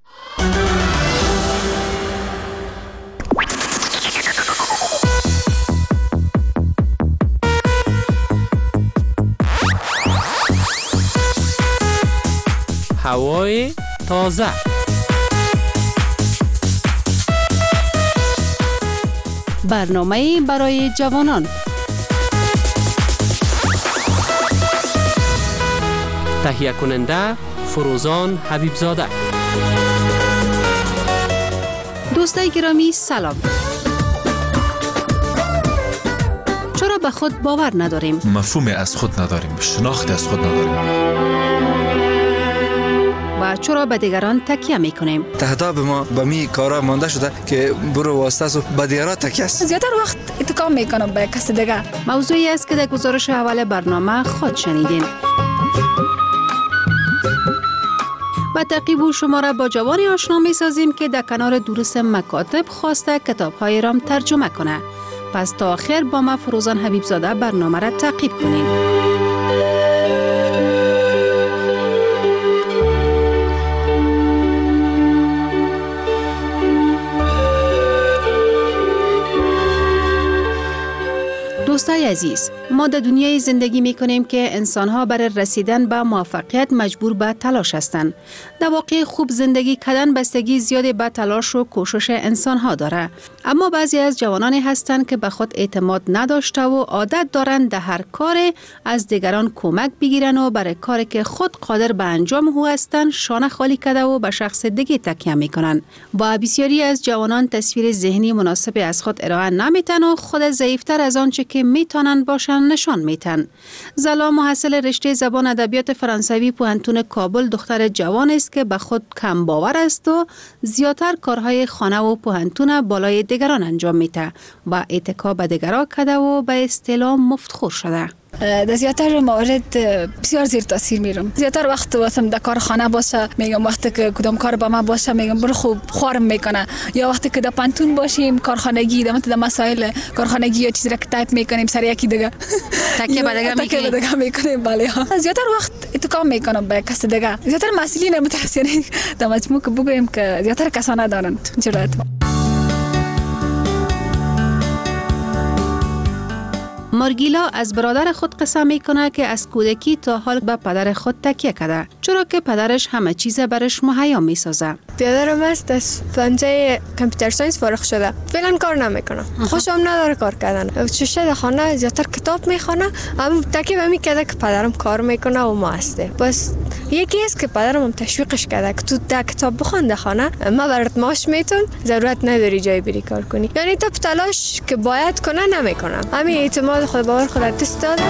هوای تازه. برنامه برای جوانان. تهیه کننده فروزان حبیبزاده. دوستای گرامی سلام. چرا به خود باور نداریم؟ مفهوم از خود نداریم، شناخت از خود نداریم. و چرا به دیگران تکیه میکنیم؟ تهداب ما به می کارا مانده شده که برو واسطه به دیگران تکیه است. زیادتر وقت اتکا میکنم به کس دیگه. موضوعی است که در گزارش اول برنامه خود شنیدین. با تعقیب و شما را با جوانی آشنا می سازیم که در کنار دروس مکاتب خواسته کتاب‌های رام ترجمه کنه. پس تا آخر با ما فروزان حبیبزاده برنامه را تعقیب کنین. دوستای عزیز، ما در دنیای زندگی می کنیم که انسان‌ها برای رسیدن به موفقیت مجبور به تلاش هستند. در واقع خوب زندگی کردن بستگی زیادی به تلاش و کوشش انسان‌ها داره. اما بعضی از جوانانی هستند که به خود اعتماد نداشته و عادت دارند در هر کار از دیگران کمک بگیرن و برای کاری که خود قادر به انجام او هستند شانه خالی کرده و به شخص دیگه تکیه میکنن. با بسیاری از جوانان تصویر ذهنی مناسبی از خود ارائه نمیتن و خود ضعیفتر از آنچه که میتونن باشن نشان میتن. زلا محصل رشته زبان ادبیات فرانسوی پوهنتون کابل دختر جوان است که به خود کم باور است و زیاتر کارهای خانه و پوهنتون بالای دیگران انجام میده و اتکا به دیگران کرده و به اصطلاح مفتخور شده. در زیادتر موارد بسیار زیر تاثیر میرم. زیادتر وقت واسم در کار خانه باشه میگم وقتی که کدام کار با ما باشه میگم برو خوب خوارم میکنه، یا وقتی که در پانتون باشیم کارخانگی در مسائل کارخانگی یا چیزی را که تایپ میکنیم سر یکی دیگه تکیه به دیگه میکنیم. بله زیادتر وقت اتکا میکنم به کس دیگه. زیادتر مسئولین متأسفانه در مجموع که بگویم که زیادتر کسا ندارند جرأت. مارگیلا از برادر خود قصه میکنه که از کودکی تا حال به پدر خود تکیه کرده، چرا که پدرش همه چیز برش مهیا میسازه. برادرم است از پنجه کامپیوتر ساینس فارغ شده. فعلا کار نمیکنه. خوشم نداره کار کردن. چشه در خانه زیاتر کتاب میخونه. اما تکی به میکرده که پدرم کار میکنه و ما هسته. بس یکی است که پدرم تشویقش کرده که تو ده کتاب بخون در خانه. ما برات ماش میتون ضرورت نداری جای بری کار کنی. یعنی تا تلاش که باید کنه نمیکنه. همین اعتماد خود باور خود دست داده.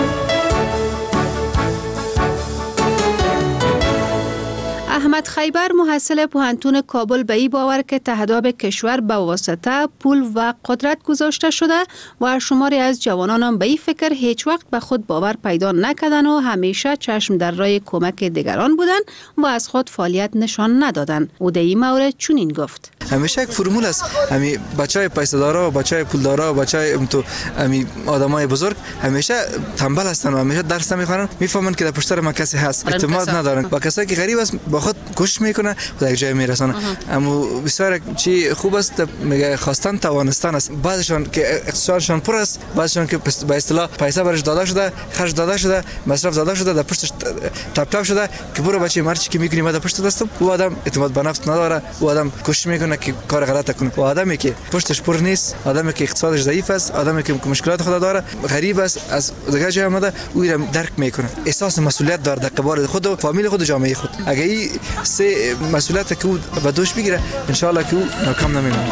احمد خیبر محصل پوهنتون کابل به این باور که تهداب کشور به واسطه پول و قدرت گذاشته شده و شماری از جوانان به این فکر هیچ وقت به خود باور پیدا نکردن و همیشه چشم در راه کمک دیگران بودن و از خود فعالیت نشان ندادن. او در این مورد چنین گفت: همیشه یک فرمول است. همین بچهای پیسه دارا و بچهای پول دارا و بچهای تو همین آدمای بزرگ همیشه تنبل هستن و همیشه درس نمیخونن، میفهمن که در پشت سر ما کسی هست، اعتماد ندارن. با کسایی که غریب است با خود کوشش میکنه و یک جای میرسونه. اما بسیار چی خوب است میگه خواستن توانستن است. بعضشون که اقتصادشون پر است، بعضشون که به اصطلاح پیسه برش داده شده، خرج داده شده، مصرف داده شده، در پشتش تپ تپ شده که برو بچه مرچی که میکنی ما در پشت دستم. او آدم اعتماد به نفس نداره، او آدم کوشش میکنه که کار غلط کنه. و آدمی که پشتش پر نیست، آدمی که اقتصادش ضعیف است، آدمی که مشکلات خود داره، غریب است، از دیگه جای آمده، او را درک میکنه. احساس مسئولیت داره در قبال خود و فامیل خود و جامعه خود. اگه این سه مسئولیت که او به دوش بگیره ان شاء الله که او ناکام نمیمونه.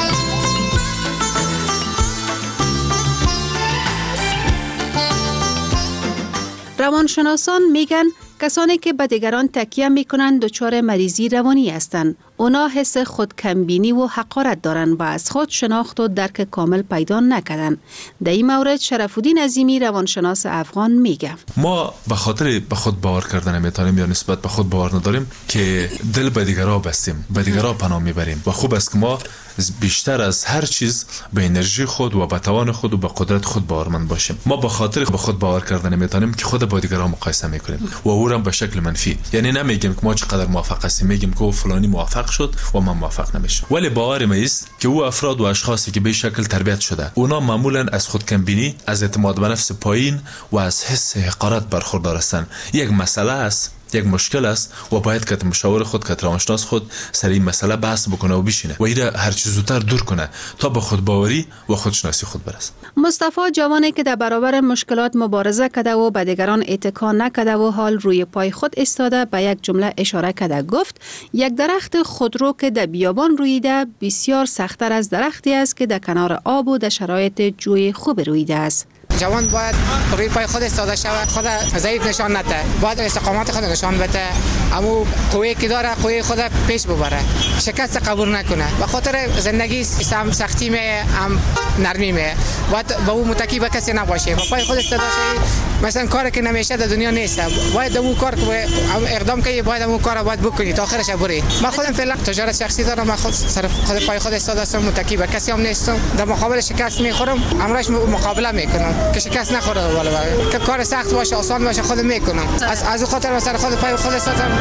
روانشناسان میگن کسانی که به دیگران تکیه میکنند دچار مریضی روانی هستند. اونا حس خودکمبینی و حقارت دارند و از خود شناخت و درک کامل پیدا نکردن. در این مورد شرف‌الدین عظیمی روانشناس افغان میگه: ما به خاطر به خود باور کردن نمیتونیم یا نسبت به خود باور نداریم که دل به دیگران بستیم، به دیگران پناه میبریم و خوب است که ما بیشتر از هر چیز به انرژی خود و به توان خود و به قدرت خود باورمند باشیم. ما به خاطر به خود باور کردن نمیتونیم که خود با دیگران مقایسه میکنیم و او را به شکل منفی. یعنی نمیگیم که ما چقدر موفق هستیم، میگیم که فلانی موفق شد و من موفق نمیشم. ولی باور ما است که او افراد و اشخاصی که به شکل تربیت شده اونا معمولا از خودکمبینی، از اعتماد به نفس پایین و از حس حقارت برخوردار هستند. یک مسئله است، یک مشکل است و باید که مشاور خود که روانشناس خود سر این مسئله بحث بکنه و بشینه و ایره هر چیز زودتر دور کنه تا به خود باوری و خودشناسی خود برسه. مصطفی جوانی که در برابر مشکلات مبارزه کرده و به دیگران اتکا نکرده و حال روی پای خود ایستاده به یک جمله اشاره کرده. گفت: یک درخت خودرو که در بیابان رویده بسیار سخت‌تر از درختی است که در کنار آب و در شرایط جوی خوب رویده است. جوان باید روی پای خود ایستاده شود، خود ضعیف نشان نده، باید استقامت خود نشان بده، اما قوی که داره قوی خود پیش ببره، شکست قبول نکنه. به خاطر زندگی هم سختی می هم نرمی می، باید به او متکی به کسی نباشه. با پای خود ایستاده شوی، مثلا کاری که نمیشه در دنیا نیست، باید اون کار که اقدام کنی، باید اون کار باید بکنی تا آخرش بری. من خودم فعلا تجارت شخصی دارم، من خود سر خود پای خود ایستاده هستم، متکی به کسی هم نیستم. در مقابل شکست میخورم، امروز مقابله میکنم که شکست نخوره، ولی که کار سخت باشه آسان باشه خودم میکنم. از اون خاطر مثلا خود پای خود ایستادم.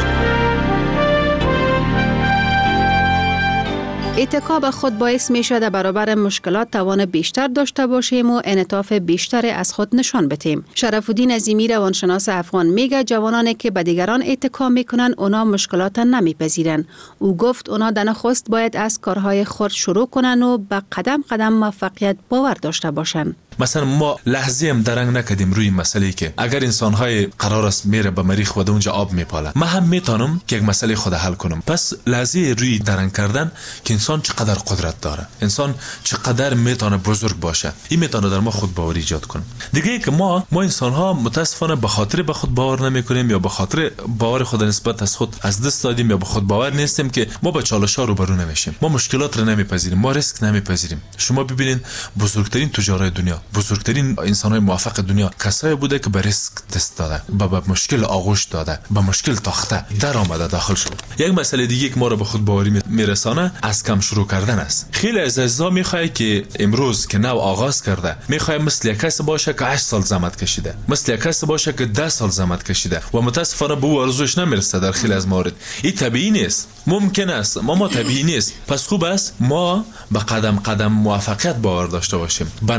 اتکا به خود باعث می شود برابر مشکلات توان بیشتر داشته باشیم و انعطاف بیشتر از خود نشان بدیم. شرف‌الدین عظیمی روانشناس افغان میگه جوانانی که به دیگران اتکا میکنن اونا مشکلات نمیپذیرن. او گفت اونا در نخست باید از کارهای خود شروع کنن و به قدم قدم موفقیت باور داشته باشن. مثلا ما لحظه هم درنگ نکردیم روی مسئله که اگر انسان‌های قرار است میره به مریخ و اونجا آب میپاله، من هم میتونم که یک مسئله خود حل کنم. پس لحظه روی درنگ کردن که انسان چقدر قدرت داره، انسان چقدر میتونه بزرگ باشه، این میتونه در ما خود باوری ایجاد کنه. دیگه که ما انسان‌ها متاسفانه به خاطر به خود باور نمیکنیم یا به خاطر باور خود نسبت از خود از دست دادیم یا به خود باور نیستیم که ما با چالش‌ها روبرو نمیشیم، ما مشکلات رو نمیپذیریم، ما ریسک نمیپذیریم. شما ببینید بزرگترین تجارای دنیا، بزرگترین انسان‌های موفق دنیا کسایی بوده که به ریسک دست داده، به مشکل آغوش داده، به مشکل تاخته در آمده داخل شد. یک مسئله دیگه که ما رو به خود باوری میرسانه از کم شروع کردن است. خیلی از عزیزا میخواد که امروز که نو آغاز کرده میخواد مثل یک کس باشه که 8 سال زحمت کشیده، مثل یک کس باشه که 10 سال زحمت کشیده و متاسفانه به او آرزوش نمیرسه. در خیلی از موارد این طبیعی نیست، ممکن است ما طبیعی نیست. پس خوب است ما به قدم قدم موفقیت باور داشته باشیم، به نتایج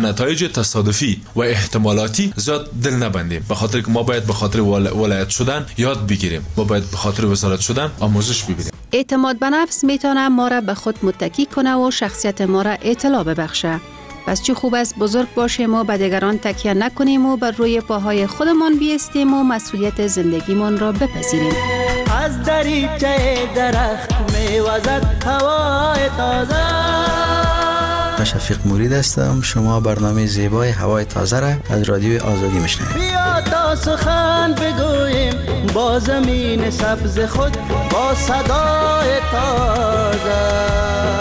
تصادفی و احتمالاتی زیاد دل نبندیم، به خاطر که ما باید به خاطر ولایت شدن یاد بگیریم، ما باید به خاطر وزارت شدن آموزش ببینیم. اعتماد به نفس میتونه ما را به خود متکی کنه و شخصیت ما را اطلاع ببخشه. پس چه خوب است بزرگ باشیم و به دیگران تکیه نکنیم و بر روی پاهای خودمان بیستیم و مسئولیت زندگیمان را بپذیریم. از دریچه درخت میوزد هوای تازه. شفیق مرید هستم. شما برنامه زیبای هوای تازه را از رادیو آزادی میشنوید. بیا تا سخن بگوییم با زمین سبز خود، با صدای تازه.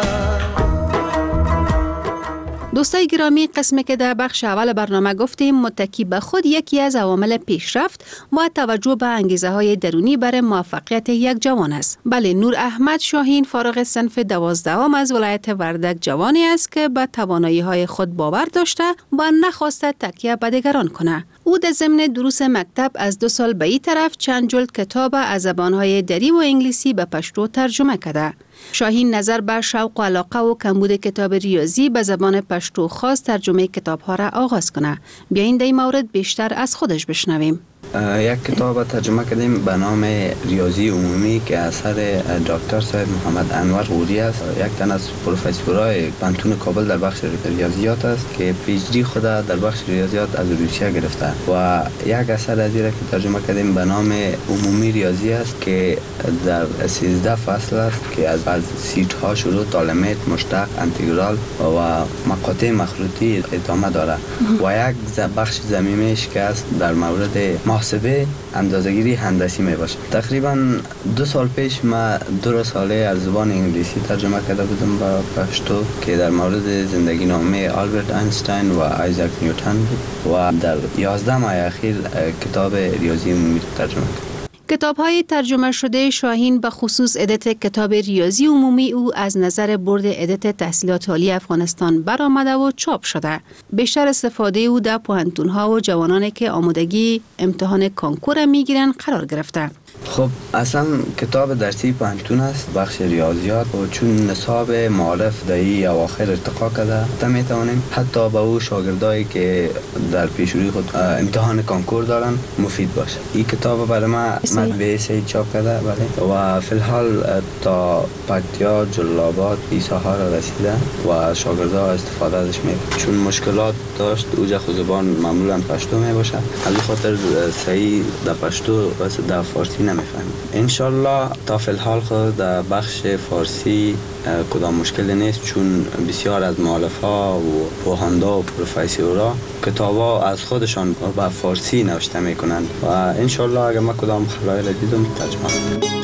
دوستای گرامی، قسمی که در بخش اول برنامه گفتیم متکی به خود یکی از عوامل پیشرفت و توجه به انگیزه های درونی برای موفقیت یک جوان است. بله، نور احمد شاهین فارغ صنف 12 از ولایت وردک جوانی است که به توانایی های خود باور داشته و نخواسته تکیه به دیگران کنه. او در ضمن دروس مکتب از 2 سال به این طرف چند جلد کتاب از زبانهای دری و انگلیسی به پشتو ترجمه کرده. شاهین نظر به شوق و علاقه و کمبود کتاب ریاضی به زبان پشتو خاص ترجمه کتاب‌ها را آغاز کنه. بیایید در این مورد بیشتر از خودش بشنویم. یک کتاب ترجمه کردیم به نام ریاضی عمومی که اثر دکتر صاحب محمد انور غوری است. یک تن از پروفسورای پانتون کابل در بخش ریاضیات است که پی‌اچ‌دی خود در بخش ریاضیات از روسیه گرفته و یک اثر از این که ترجمه کردیم به نام عمومی ریاضی است که در 13 فصل است که از سیت ها شروع تا لیمیت، مشتق، انتگرال و مقاطع مخروطی ادامه داره و یک بخش ضمیمش که است در مورد محاسبه اندازه‌گیری هندسی می باشه. تقریبا 2 سال پیش ما 2 رساله از زبان انگلیسی ترجمه کرده بودم به پشتو که در مورد زندگی نامه آلبرت اینشتین و آیزاک نیوتن بود و در 11 ماه اخیر کتاب ریاضی عمومی ترجمه کردم. کتاب‌های ترجمه شده شاهین به خصوص ادیت کتاب ریاضی عمومی او از نظر بورد ادیت تحصیلات عالی افغانستان برآمده و چاپ شده. بیشتر استفاده او در پوهنتون‌ها و جوانانی که آمادگی امتحان کنکور میگیرن قرار گرفته. خب اصلا کتاب درسی پانتون است بخش ریاضیات و چون نصاب معارف دایی اواخر ارتقا کرده میتوانیم حتی به او شاگردایی که در پیشروی خود امتحان کنکور دارن مفید باشه. این کتاب برای ما مطبعه سید چاپ کرده و فی الحال تا پکتیا، جلال‌آباد ایساها را رسیده و شاگردها استفاده ازش میکنن. چون مشکلات داشت اوج زبان معمولا پشتو می باشه، از خاطر صحیح در پشتو و در فارسی نمیفهمیم. انشالله تا فی الحال خود در بخش فارسی کدام مشکل نیست چون بسیار از مؤلفه‌ها و پوهاندا و پروفسورها کتابا از خودشان به فارسی نوشته میکنند و انشالله اگر ما کدام خلایی را دیدم ترجمه کنیم.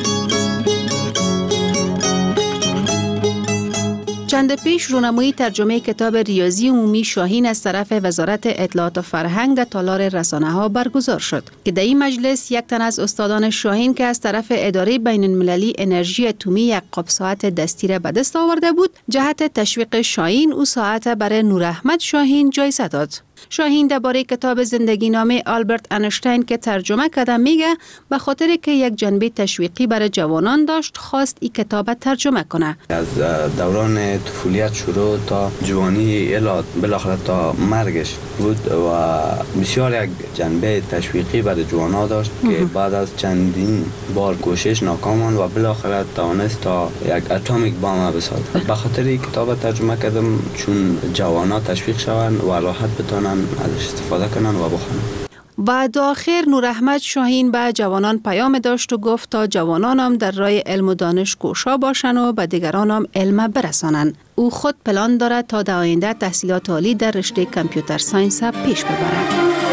چند پیش رونمایی ترجمه کتاب ریاضی عمومی شاهین از طرف وزارت اطلاعات و فرهنگ در تالار رسانه‌ها برگزار شد که در این مجلس یک تن از استادان شاهین که از طرف اداره بین المللی انرژی اتمی یک قاب ساعت دستی را به دست آورده بود، جهت تشویق شاهین او ساعت برای نور احمد شاهین جایزه داد. شاهین درباره کتاب زندگی نامه آلبرت اینشتین که ترجمه کرده میگه به خاطر که یک جنبه تشویقی برای جوانان داشت خواست این کتاب ترجمه کنه. از دوران طفولیت شروع تا جوانی الی بالاخره تا مرگش بود و بسیار یک جنبه تشویقی برای جوانان داشت که بعد از چندین بار کوشش ناکامان و بالاخره توانست تا یک اتمیک بام بسازد. به خاطر این کتاب ترجمه کردم چون جوانان تشویق شوند و راحت بتونن ازش استفاده کنن و بخونن. و در آخر نور احمد شاهین به جوانان پیام داشت و گفت تا جوانان هم در راه علم و دانش کوشا باشن و به دیگران هم علم برسانن. او خود پلان دارد تا در آینده تحصیلات عالی در رشته کامپیوتر ساینس پیش ببرد.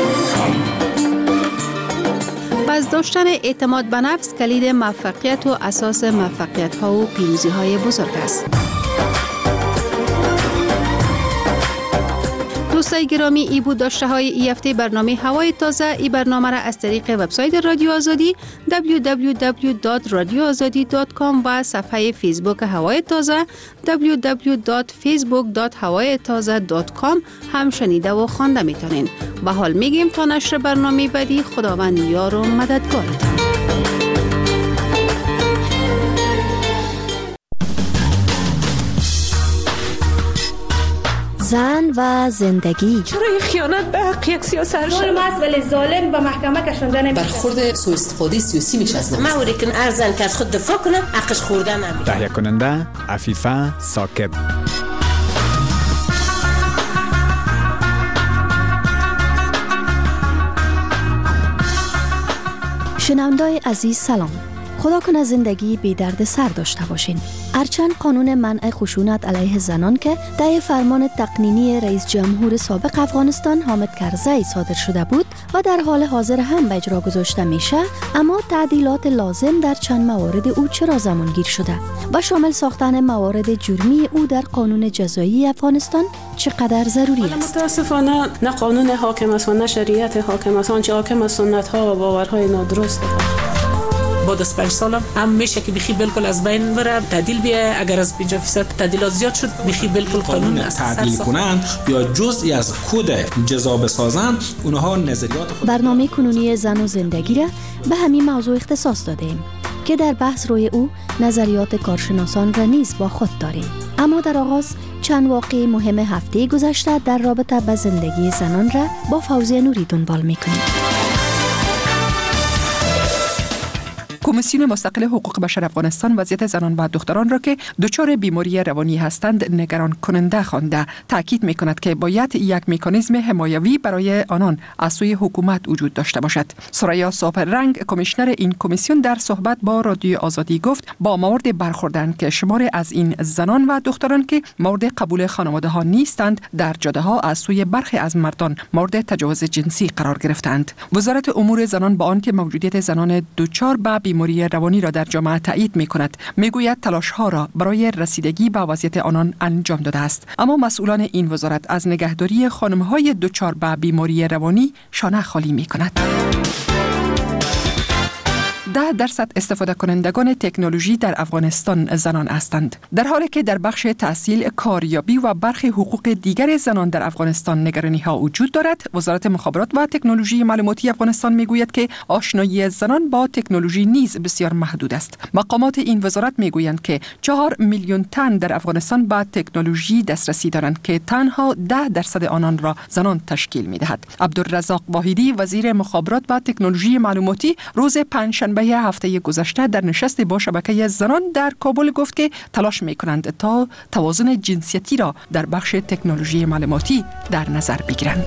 پس داشتن اعتماد به نفس کلید موفقیت و اساس موفقیت ها و پیروزی های بزرگ است. دوستای گرامی، ای بود داشته های ای هفته برنامه هوای تازه. ای برنامه را از طریق وبسایت رادیو آزادی www.radioazadi.com و صفحه فیسبوک هوای تازه www.facebook.hawaytaza.com هم شنیده و خوانده میتونین. به حال میگیم تا نشر برنامه بعدی، خداوند یار و مددگارتان. زن و زندگی. چرا خیانت به حق یک سیاست ظلم است ولی ظالم به محکمه کشانده نمیشه. برخورد سوء استفاده سیاسی میشه از ما ورکن ارزن که از خود دفاع کنه حقش خوردن نمیشه. تهیه کننده عفیفه ثاقب. شنونده‌های عزیز سلام. خدا کنه زندگی بی درد سر داشته باشین. هرچند قانون منع خشونت علیه زنان که در فرمان تقنینی رئیس جمهور سابق افغانستان حامد کرزی صادر شده بود و در حال حاضر هم به اجرا گذاشته میشه، اما تعدیلات لازم در چند موارد او چرا زمانگیر شده و شامل ساختن موارد جرمی او در قانون جزایی افغانستان چقدر ضروری است؟ متاسفانه نه قانون حاکم است و نه شریعت حاکم است، آنچه حاکم است سنت ها و باورهای نادرست. بعد از 5 سال هم میشه که بخی بالکل از بین بره، تعدیل بیه. اگر از 50% تعدیلات زیاد شد بخی بالکل قانون است تعدیل کنند یا جزئی از کد جزا بسازند، اونها نظریات خود. برنامه کنونی زن و زندگی را به همین موضوع اختصاص دادیم که در بحث روی او نظریات کارشناسان را نیز با خود داریم. اما در آغاز چند واقعه مهم هفته گذشته در رابطه با زندگی زنان را با فوزیه نوری دنبال میکنیم. کمیسیون مستقل حقوق بشر افغانستان وضعیت زنان و دختران را که دچار بیماری روانی هستند نگران کننده خوانده. تاکید می‌کند که باید یک مکانیزم حمایوی برای آنان از سوی حکومت وجود داشته باشد. سریا صابررنگ کمیشنر این کمیسیون در صحبت با رادیو آزادی گفت با موارد برخوردن که شمار از این زنان و دختران که مورد قبول خانواده‌ها نیستند در جاده‌ها از سوی برخی از مردان مورد تجاوز جنسی قرار گرفتند. وزارت امور زنان با آنکه موجودیت زنان دچار به بیماری روانی را در جامعه تایید می‌کند، میگوید تلاش‌ها را برای رسیدگی به وضعیت آنان انجام داده است، اما مسئولان این وزارت از نگهداری خانم‌های دچار به بیماری روانی شانه خالی می‌کنند. 10% استفاده کنندگان تکنولوژی در افغانستان زنان هستند، در حالی که در بخش تحصیل، کاریابی و برخی حقوق دیگر زنان در افغانستان نگرانی‌ها وجود دارد. وزارت مخابرات و تکنولوژی معلوماتی افغانستان میگوید که آشنایی زنان با تکنولوژی نیز بسیار محدود است. مقامات این وزارت میگویند که 4 میلیون تن در افغانستان با تکنولوژی دسترسی دارند که تنها 10% آنان را زنان تشکیل می‌دهد. عبدالرزاق واحدی وزیر مخابرات و تکنولوژی معلوماتی روز پنجشنبه هفته گذشته در نشست با شبکه زنان در کابل گفت که تلاش می‌کنند تا توازن جنسیتی را در بخش تکنولوژی معلوماتی در نظر بگیرند.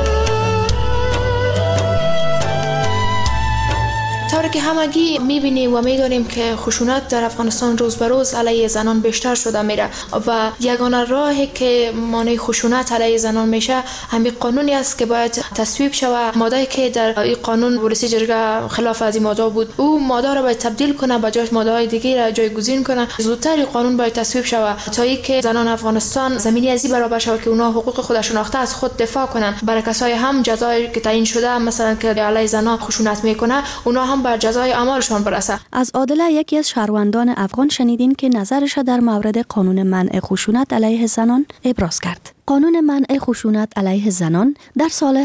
طوری که همگی می‌بینیم و می‌دانیم که خشونت در افغانستان روز به روز علیه زنان بیشتر شده میره و یگانه راهی که مانع خشونت علیه زنان میشه همین قانونی است که باید تصویب شود. ماده‌ای که در این قانون ولسی جرگه خلاف از این ماده بود، او ماده را باید تبدیل کنه، به جاش ماده‌های دیگه را جایگزین کنه. زودتر این قانون باید تصویب شود تا اینکه زنان افغانستان زمینی ازی برابر شود که اونها حقوق خود شناخته از خود دفاع کنن. برای کسای هم جزایی که تعیین شده مثلا که علیه زنان خشونت میکنه، اونها هم بر جزای اعمالشان برسه. از عادله یکی از شهروندان افغان شنیدین که نظرش در مورد قانون منع خشونت علیه زنان ابراز کرد. قانون منع خشونت علیه زنان در سال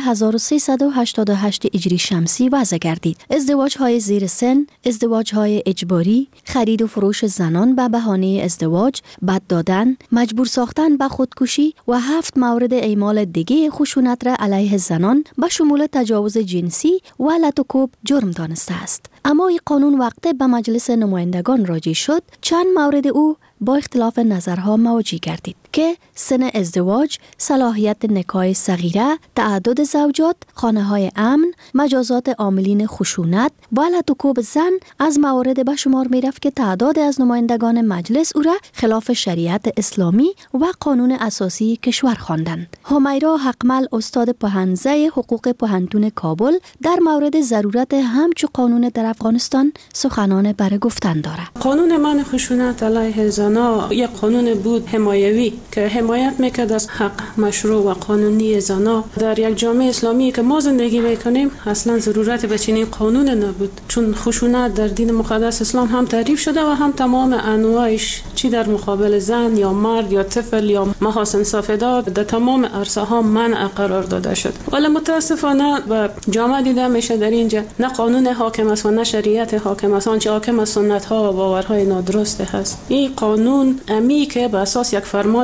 1388 هجری شمسی وضع گردید. ازدواج‌های زیر سن، ازدواج‌های اجباری، خرید و فروش زنان به بهانه ازدواج، بد دادن، مجبور ساختن به خودکشی و 7 مورد اعمال دیگه خشونت را علیه زنان به شمول تجاوز جنسی و لط و کوب جرم دانسته است. اما این قانون وقتی به مجلس نمایندگان راجع شد، چند مورد او با اختلاف نظرها مواجه گردید که سن ازدواج، صلاحیت نکاح صغیره، تعدد زوجات، خانه‌های امن، مجازات عاملین خشونت و لط و کوب زن از موارد به شمار می‌رفت که تعداد از نمایندگان مجلس او را خلاف شریعت اسلامی و قانون اساسی کشور خواندند. همیرا حقمل استاد پهنزه حقوق پوهنتون کابل در مورد ضرورت همچو قانون در افغانستان سخنان برای گفتن دارد. قانون منع خشونت علیه زنان یک قانون بود حمایوی که حمایت میکرد از حق مشروع و قانونی زنان. در یک جامعه اسلامی که ما زندگی میکنیم اصلا ضرورت به چنین قانون نبود، چون خشونت در دین مقدس اسلام هم تعریف شده و هم تمام انواعش، چی در مقابل زن یا مرد یا طفل یا محاسن سافدار، در تمام عرصه ها منع قرار داده شد. ولی متاسفانه به جامعه دیده میشه در اینجا نه قانون حاکم است و نه شریعت حاکم است، آنچه حاکم است سنت ها و باورهای نادرست هست. این قانون امی که به اساس یک فرمان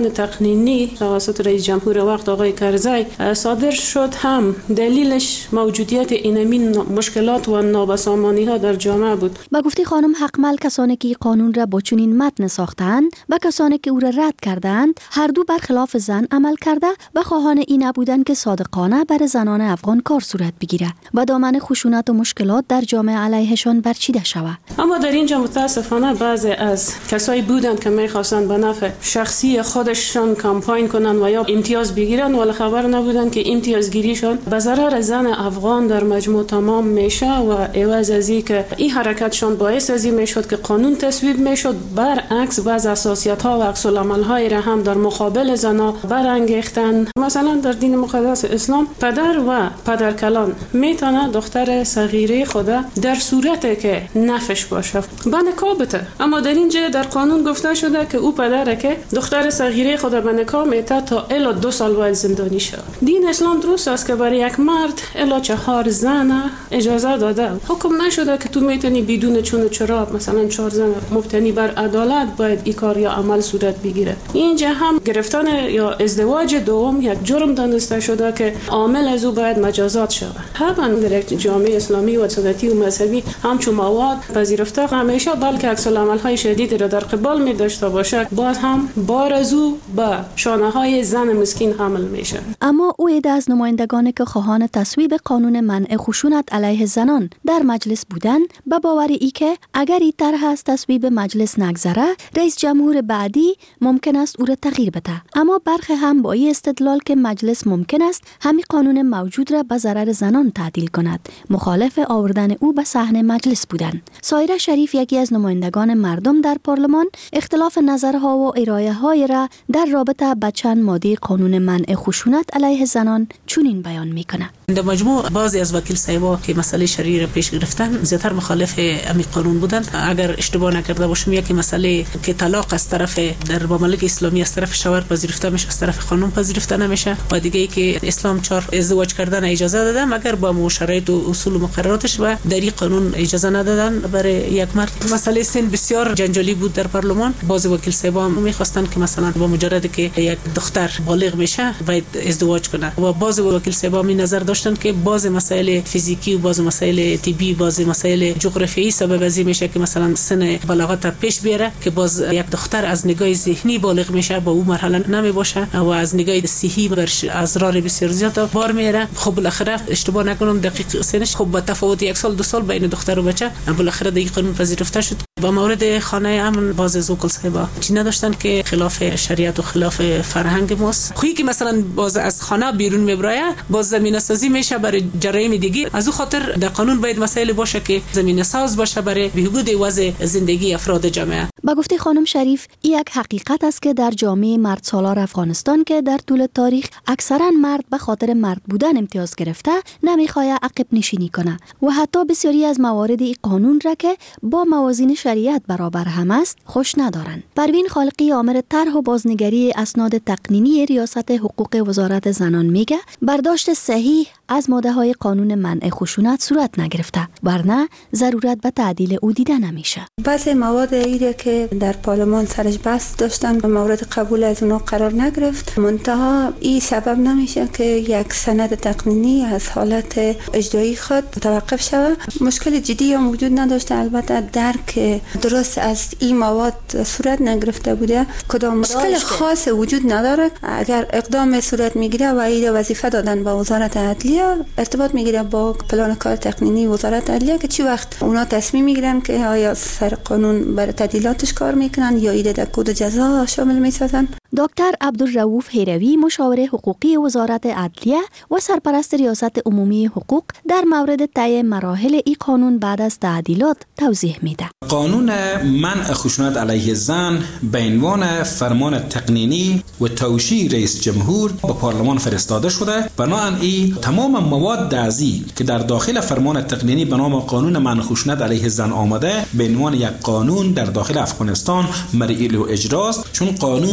قانون تقنینی توسط رئیس جمهور وقت آقای کرزی صادر شد هم دلیلش موجودیت اینمین مشکلات و نابسامانی ها در جامعه بود. با گفته خانم حقمل کسانی که قانون را با چنین متن ساختند و کسانی که او را رد کردند هر دو برخلاف زن عمل کرده و خواهان این نبودند که صادقانه بر زنان افغان کار صورت بگیره و دامن خشونت و مشکلات در جامعه علیهشان برچیده شود. اما در اینجا متاسفانه بعضی از کسایی بودند که می‌خواستند به نفع شخصی خودشان کمپاین کنند و یا امتیاز بگیرند ولی خبر نبودند که امتیازگیریشان به ضرر زن افغان در مجموع تمام میشه و عوض از اینکه این حرکتشان باعث از این میشد که قانون تصویب میشد، برعکس بعض اساسیات‌ها و عکس‌العمل‌های را هم در مقابل زنان برانگیختند. مثلا در دین مقدس اسلام پدر و پدرکلان میتونه دختر صغیره خود در صورتی که نفش باشه به نکاح بده، اما در اینجا در قانون گفته شده که او پدره که دختر صغیره خود به نکاح میته تا الی 2 سال باید زندانی شود. دین اسلام درست است که برای یک مرد الی 4 زن اجازه داده. حکم نشده که تو میتونی بدون چون و چرا مثلا 4 زن مبتنی بر عدالت باید این کار یا عمل صورت بگیره. اینجا هم گرفتن یا ازدواج دوم یک جرم دانسته شده که عامل از او باید مجازات شود. هم در یک جامعه اسلامی و سنتی و مذهبی همچون مواد پذیرفته همیشه بلکه عکس العمل‌های شدید را در قبال می داشته باشد، باز هم بار از او به شانه‌های زن مسکین حمل میشه. اما او عده از نمایندگانی که خواهان تصویب قانون منع خشونت علیه زنان در مجلس بودند به باور ای که اگر این طرح از تصویب مجلس نگذره رئیس جمهور بعدی ممکن است او را تغییر بده. اما برخی هم با این استدلال که مجلس ممکن است همین قانون موجود را به ضرر زنان تعدیل کند مخالف آوردن او به صحنه مجلس بودند. سایره شریف یکی از نمایندگان مردم در پارلمان اختلاف نظرها و ارائه‌های را در رابطه با چند ماده قانون منع خشونت علیه زنان چنین بیان می‌کند. در مجموع بعضی از وکیل صاحبا که مسئله شرعی را پیش گرفتن زیاتر مخالف امی قانون بودن. اگر اشتباه نکرده باشم یکی مسئله که طلاق از طرف در مملکت اسلامی از طرف شوهر پذیرفته میشه از طرف خانم پذیرفته نمیشه و دیگه ای که اسلام 4 ازدواج کردن اجازه داده مگر با شرایط و اصول و مقرراتش و در این قانون اجازه ندادن برای یک مرد. مسئله سن بسیار جنجالی بود در پارلمان. بعضی وکیل صاحبا میخواستن که مثلا با مجرد که یک دختر بالغ میشه باید ازدواج کنه و بعضی وکیل صاحبا می نظر داشتن که بعضی مسائل فیزیکی و بعضی مسائل طبی بعضی مسائل جغرافیایی سبب از این میشه که مثلا سن بلاغت پیش بیاره که باز یک دختر از نگاه ذهنی بالغ میشه با اون مرحله نمی باشه و از نگاه صحی بر اضرار بسیار زیاد بار میاره. خب بالاخره اشتباه نکنم دقیق سنش خب با تفاوت 1 سال 2 سال بین دختر و بچه بالاخره دیگه قانون پذیرفته شد. با مورد خانه امن باز از وکیل صاحبا چی نداشتن که خلاف شریعت و خلاف فرهنگ ماست. خویی که مثلا باز از خانه بیرون میبره باز زمینه سازی میشه برای جرایم دیگه. از اون خاطر در قانون باید مسائل باشه که زمینه ساز باشه برای بهبود وضع زندگی افراد جامعه. با گفته خانم شریف یک حقیقت است که در جامعه مرد سالار افغانستان که در طول تاریخ اکثرا مرد به خاطر مرد بودن امتیاز گرفته نمیخواد عقب نشینی کنه و حتی بسیاری از موارد این قانون را که با موازین شریعت برابر هم است خوش ندارند. پروین خالقی آمر طرح و بازنگری اسناد تقنینی ریاست حقوق وزارت زنان میگه برداشت صحیح از ماده های قانون منع خشونت صورت نگرفته ورنه ضرورت به تعدیل او دیده نمیشه. بعضی مواد ایره که در پارلمان سرش بحث داشتن مورد قبول از اونا قرار نگرفت. منتها این سبب نمیشه که یک سند تقنینی از حالت اجرایی خود توقف شود. مشکل جدی هم وجود نداشته. البته درک درست از این مواد صورت نگرفته بوده. کدام مشکل خاص وجود نداره. اگر اقدام صورت میگیره و این وظیفه دادن با وزارت عدلیه ارتباط میگیره با پلان کار تقنینی وزارت عدلیه که چی وقت اونا تصمیم میگیرن که آیا سر قانون برای تعدیلاتش کار میکنن یا ایده در کد جزا شامل میسازن. دکتر عبدالرؤوف هیروی مشاور حقوقی وزارت عدلیه و سرپرست ریاست عمومی حقوق در مورد طی مراحل این قانون بعد از تعدیلات توضیح میده. قانون منع خشونت علیه زن به عنوان فرمان تقنینی و توشیح رئیس جمهور به پارلمان فرستاده شده. بنابراین تمام مواد ازی که در داخل فرمان تقنینی به نام قانون منع خشونت علیه زن آمده به عنوان یک قانون در داخل افغانستان مرئی و اجراست، چون قانون به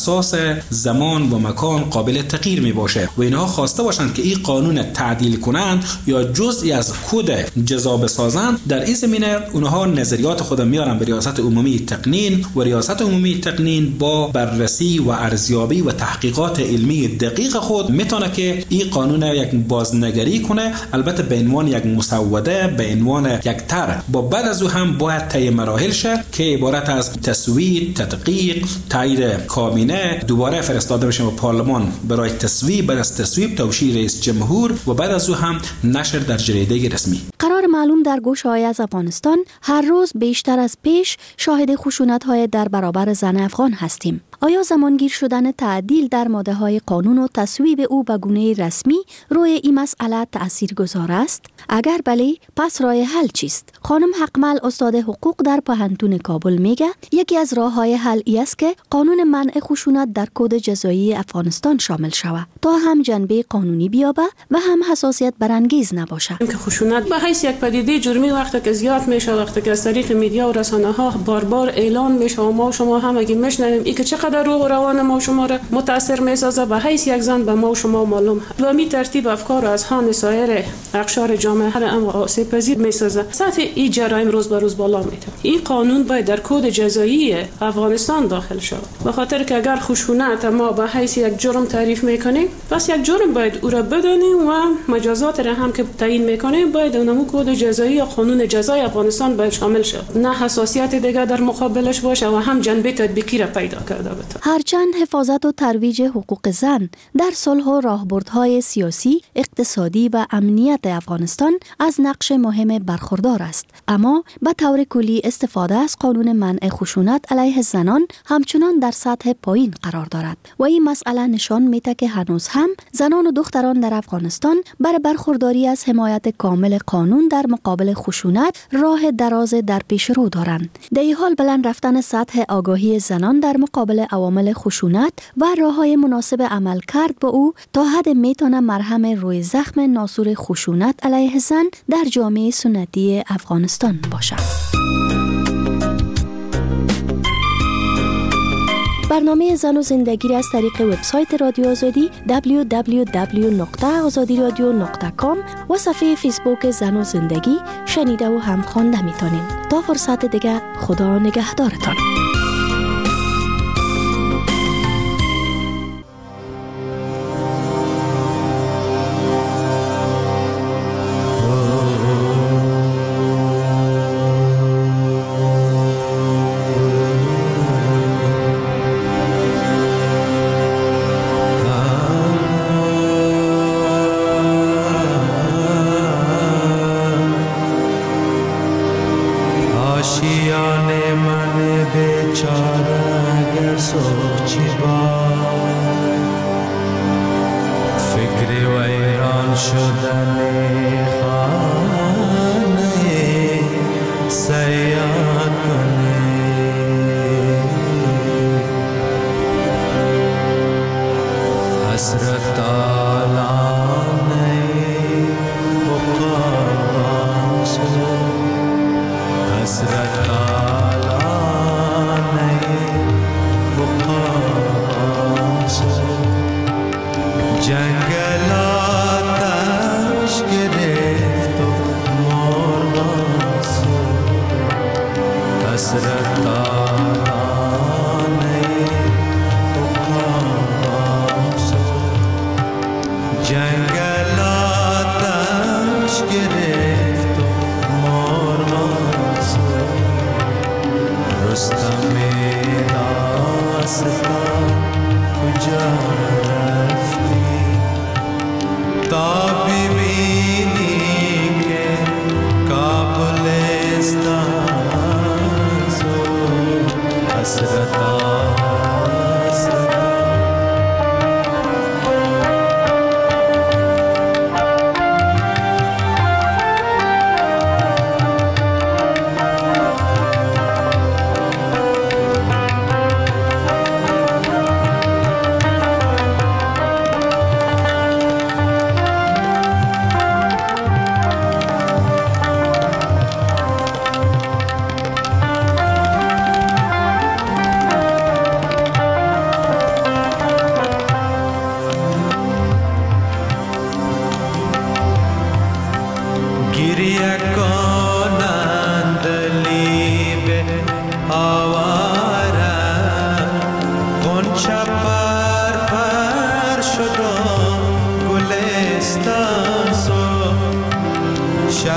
اساس زمان و مکان قابل تغییر می باشه و اینها خواسته باشند که این قانون تعدیل کنند یا جزئی از کد جزا بسازند، در این زمینه اونها نظریات خود میارن به ریاست عمومی تقنین و ریاست عمومی تقنین با بررسی و ارزیابی و تحقیقات علمی دقیق خود میتونه که این قانون یک بازنگری کنه، البته به عنوان یک مسوده، به عنوان یک طرح. با بعد از او هم باید طی مراحل شه که عبارت از تصویب، تدقیق، تایید کابینه، دوباره فرستاده بشه به پارلمان برای تصویب، بعد از تصویب توشیح رئیس جمهور و بعد از او هم نشر در جریده رسمی. قرار معلوم در گوشه‌های از افغانستان هر روز بیشتر از پیش شاهد خشونت‌های در برابر زن افغان هستیم. آیا زمانگیر شدن تعدیل در ماده‌های قانون و تصویب او به گونه رسمی روی این مسئله تأثیرگذار است؟ اگر بله، پس راه حل چیست؟ خانم حقمل، استاد حقوق در پوهنتون کابل میگه یکی از راه‌های حل است که قانون منع خشونت در کد جزایی افغانستان شامل شود تا هم جنبه قانونی بیابه و هم حساسیت برانگیز نباشه. که خشونت به حیث یک پدیده جرمی وقتی که زیاد میشه، وقتی که از طریق میدیا و رسانه‌ها بار اعلان میشه و ما شما هم اگه میشنویم این که چقدر روح و روان ما شما را متاثر میسازه، به حیث یک زن به ما شما معلوم و می ترتیب افکار از هان سایر اقشار جامعه هر ام آسیب پذیر میسازه. سطح این جرایم روز به روز بالا میره. این قانون باید در کد جزایی افغانستان داخل شود، به خاطر که اگر خشونت ما به حیث یک جرم تعریف میکنیم، پس یک جرم باید او را بدانیم و مجازات را هم که تعیین میکنیم باید اونمو کد جزایی یا قانون جزای افغانستان باید شامل شود، نه حساسیت دیگه در مقابلش باشه و هم جنبه تطبیقی را پیدا کرده باشه. هرچند حفاظت و ترویج حقوق زن در صلح و راهبردهای سیاسی، اقتصادی و امنیت افغانستان از نقش مهم برخوردار است، اما به طور کلی استفاده از قانون منع خشونت علیه زنان همچنان در سطح پایین قرار دارد و این مسئله نشان میده که هنوز هم زنان و دختران در افغانستان برای برخورداری از حمایت کامل قانون در مقابل خشونت راه دراز در پیش رو دارند. در این حال بلند رفتن سطح آگاهی زنان در مقابل عوامل خشونت و راه‌های مناسب عمل کرد با او تا حد میتونه مرهم روی زخم ناسور خشونت علیه زن در جامعه سنتی افغانستان باشد. برنامه زن و زندگی را از طریق وبسایت رادیو آزادی www.azadiradio.com و صفحه فیسبوک زن و زندگی شنیده و هم خوانده میتونین. تا فرصت دیگه، خدا نگهدارتان. آشیان من به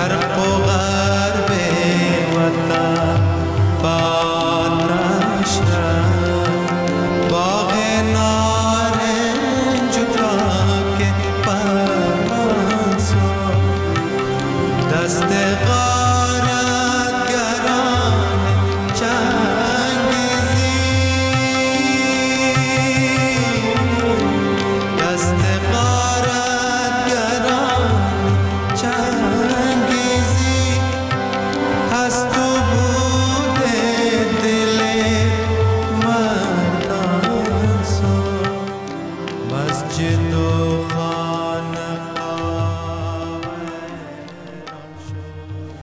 شرق و غرب وطن باتش رفت باغ نارنج و تاک پرسو دست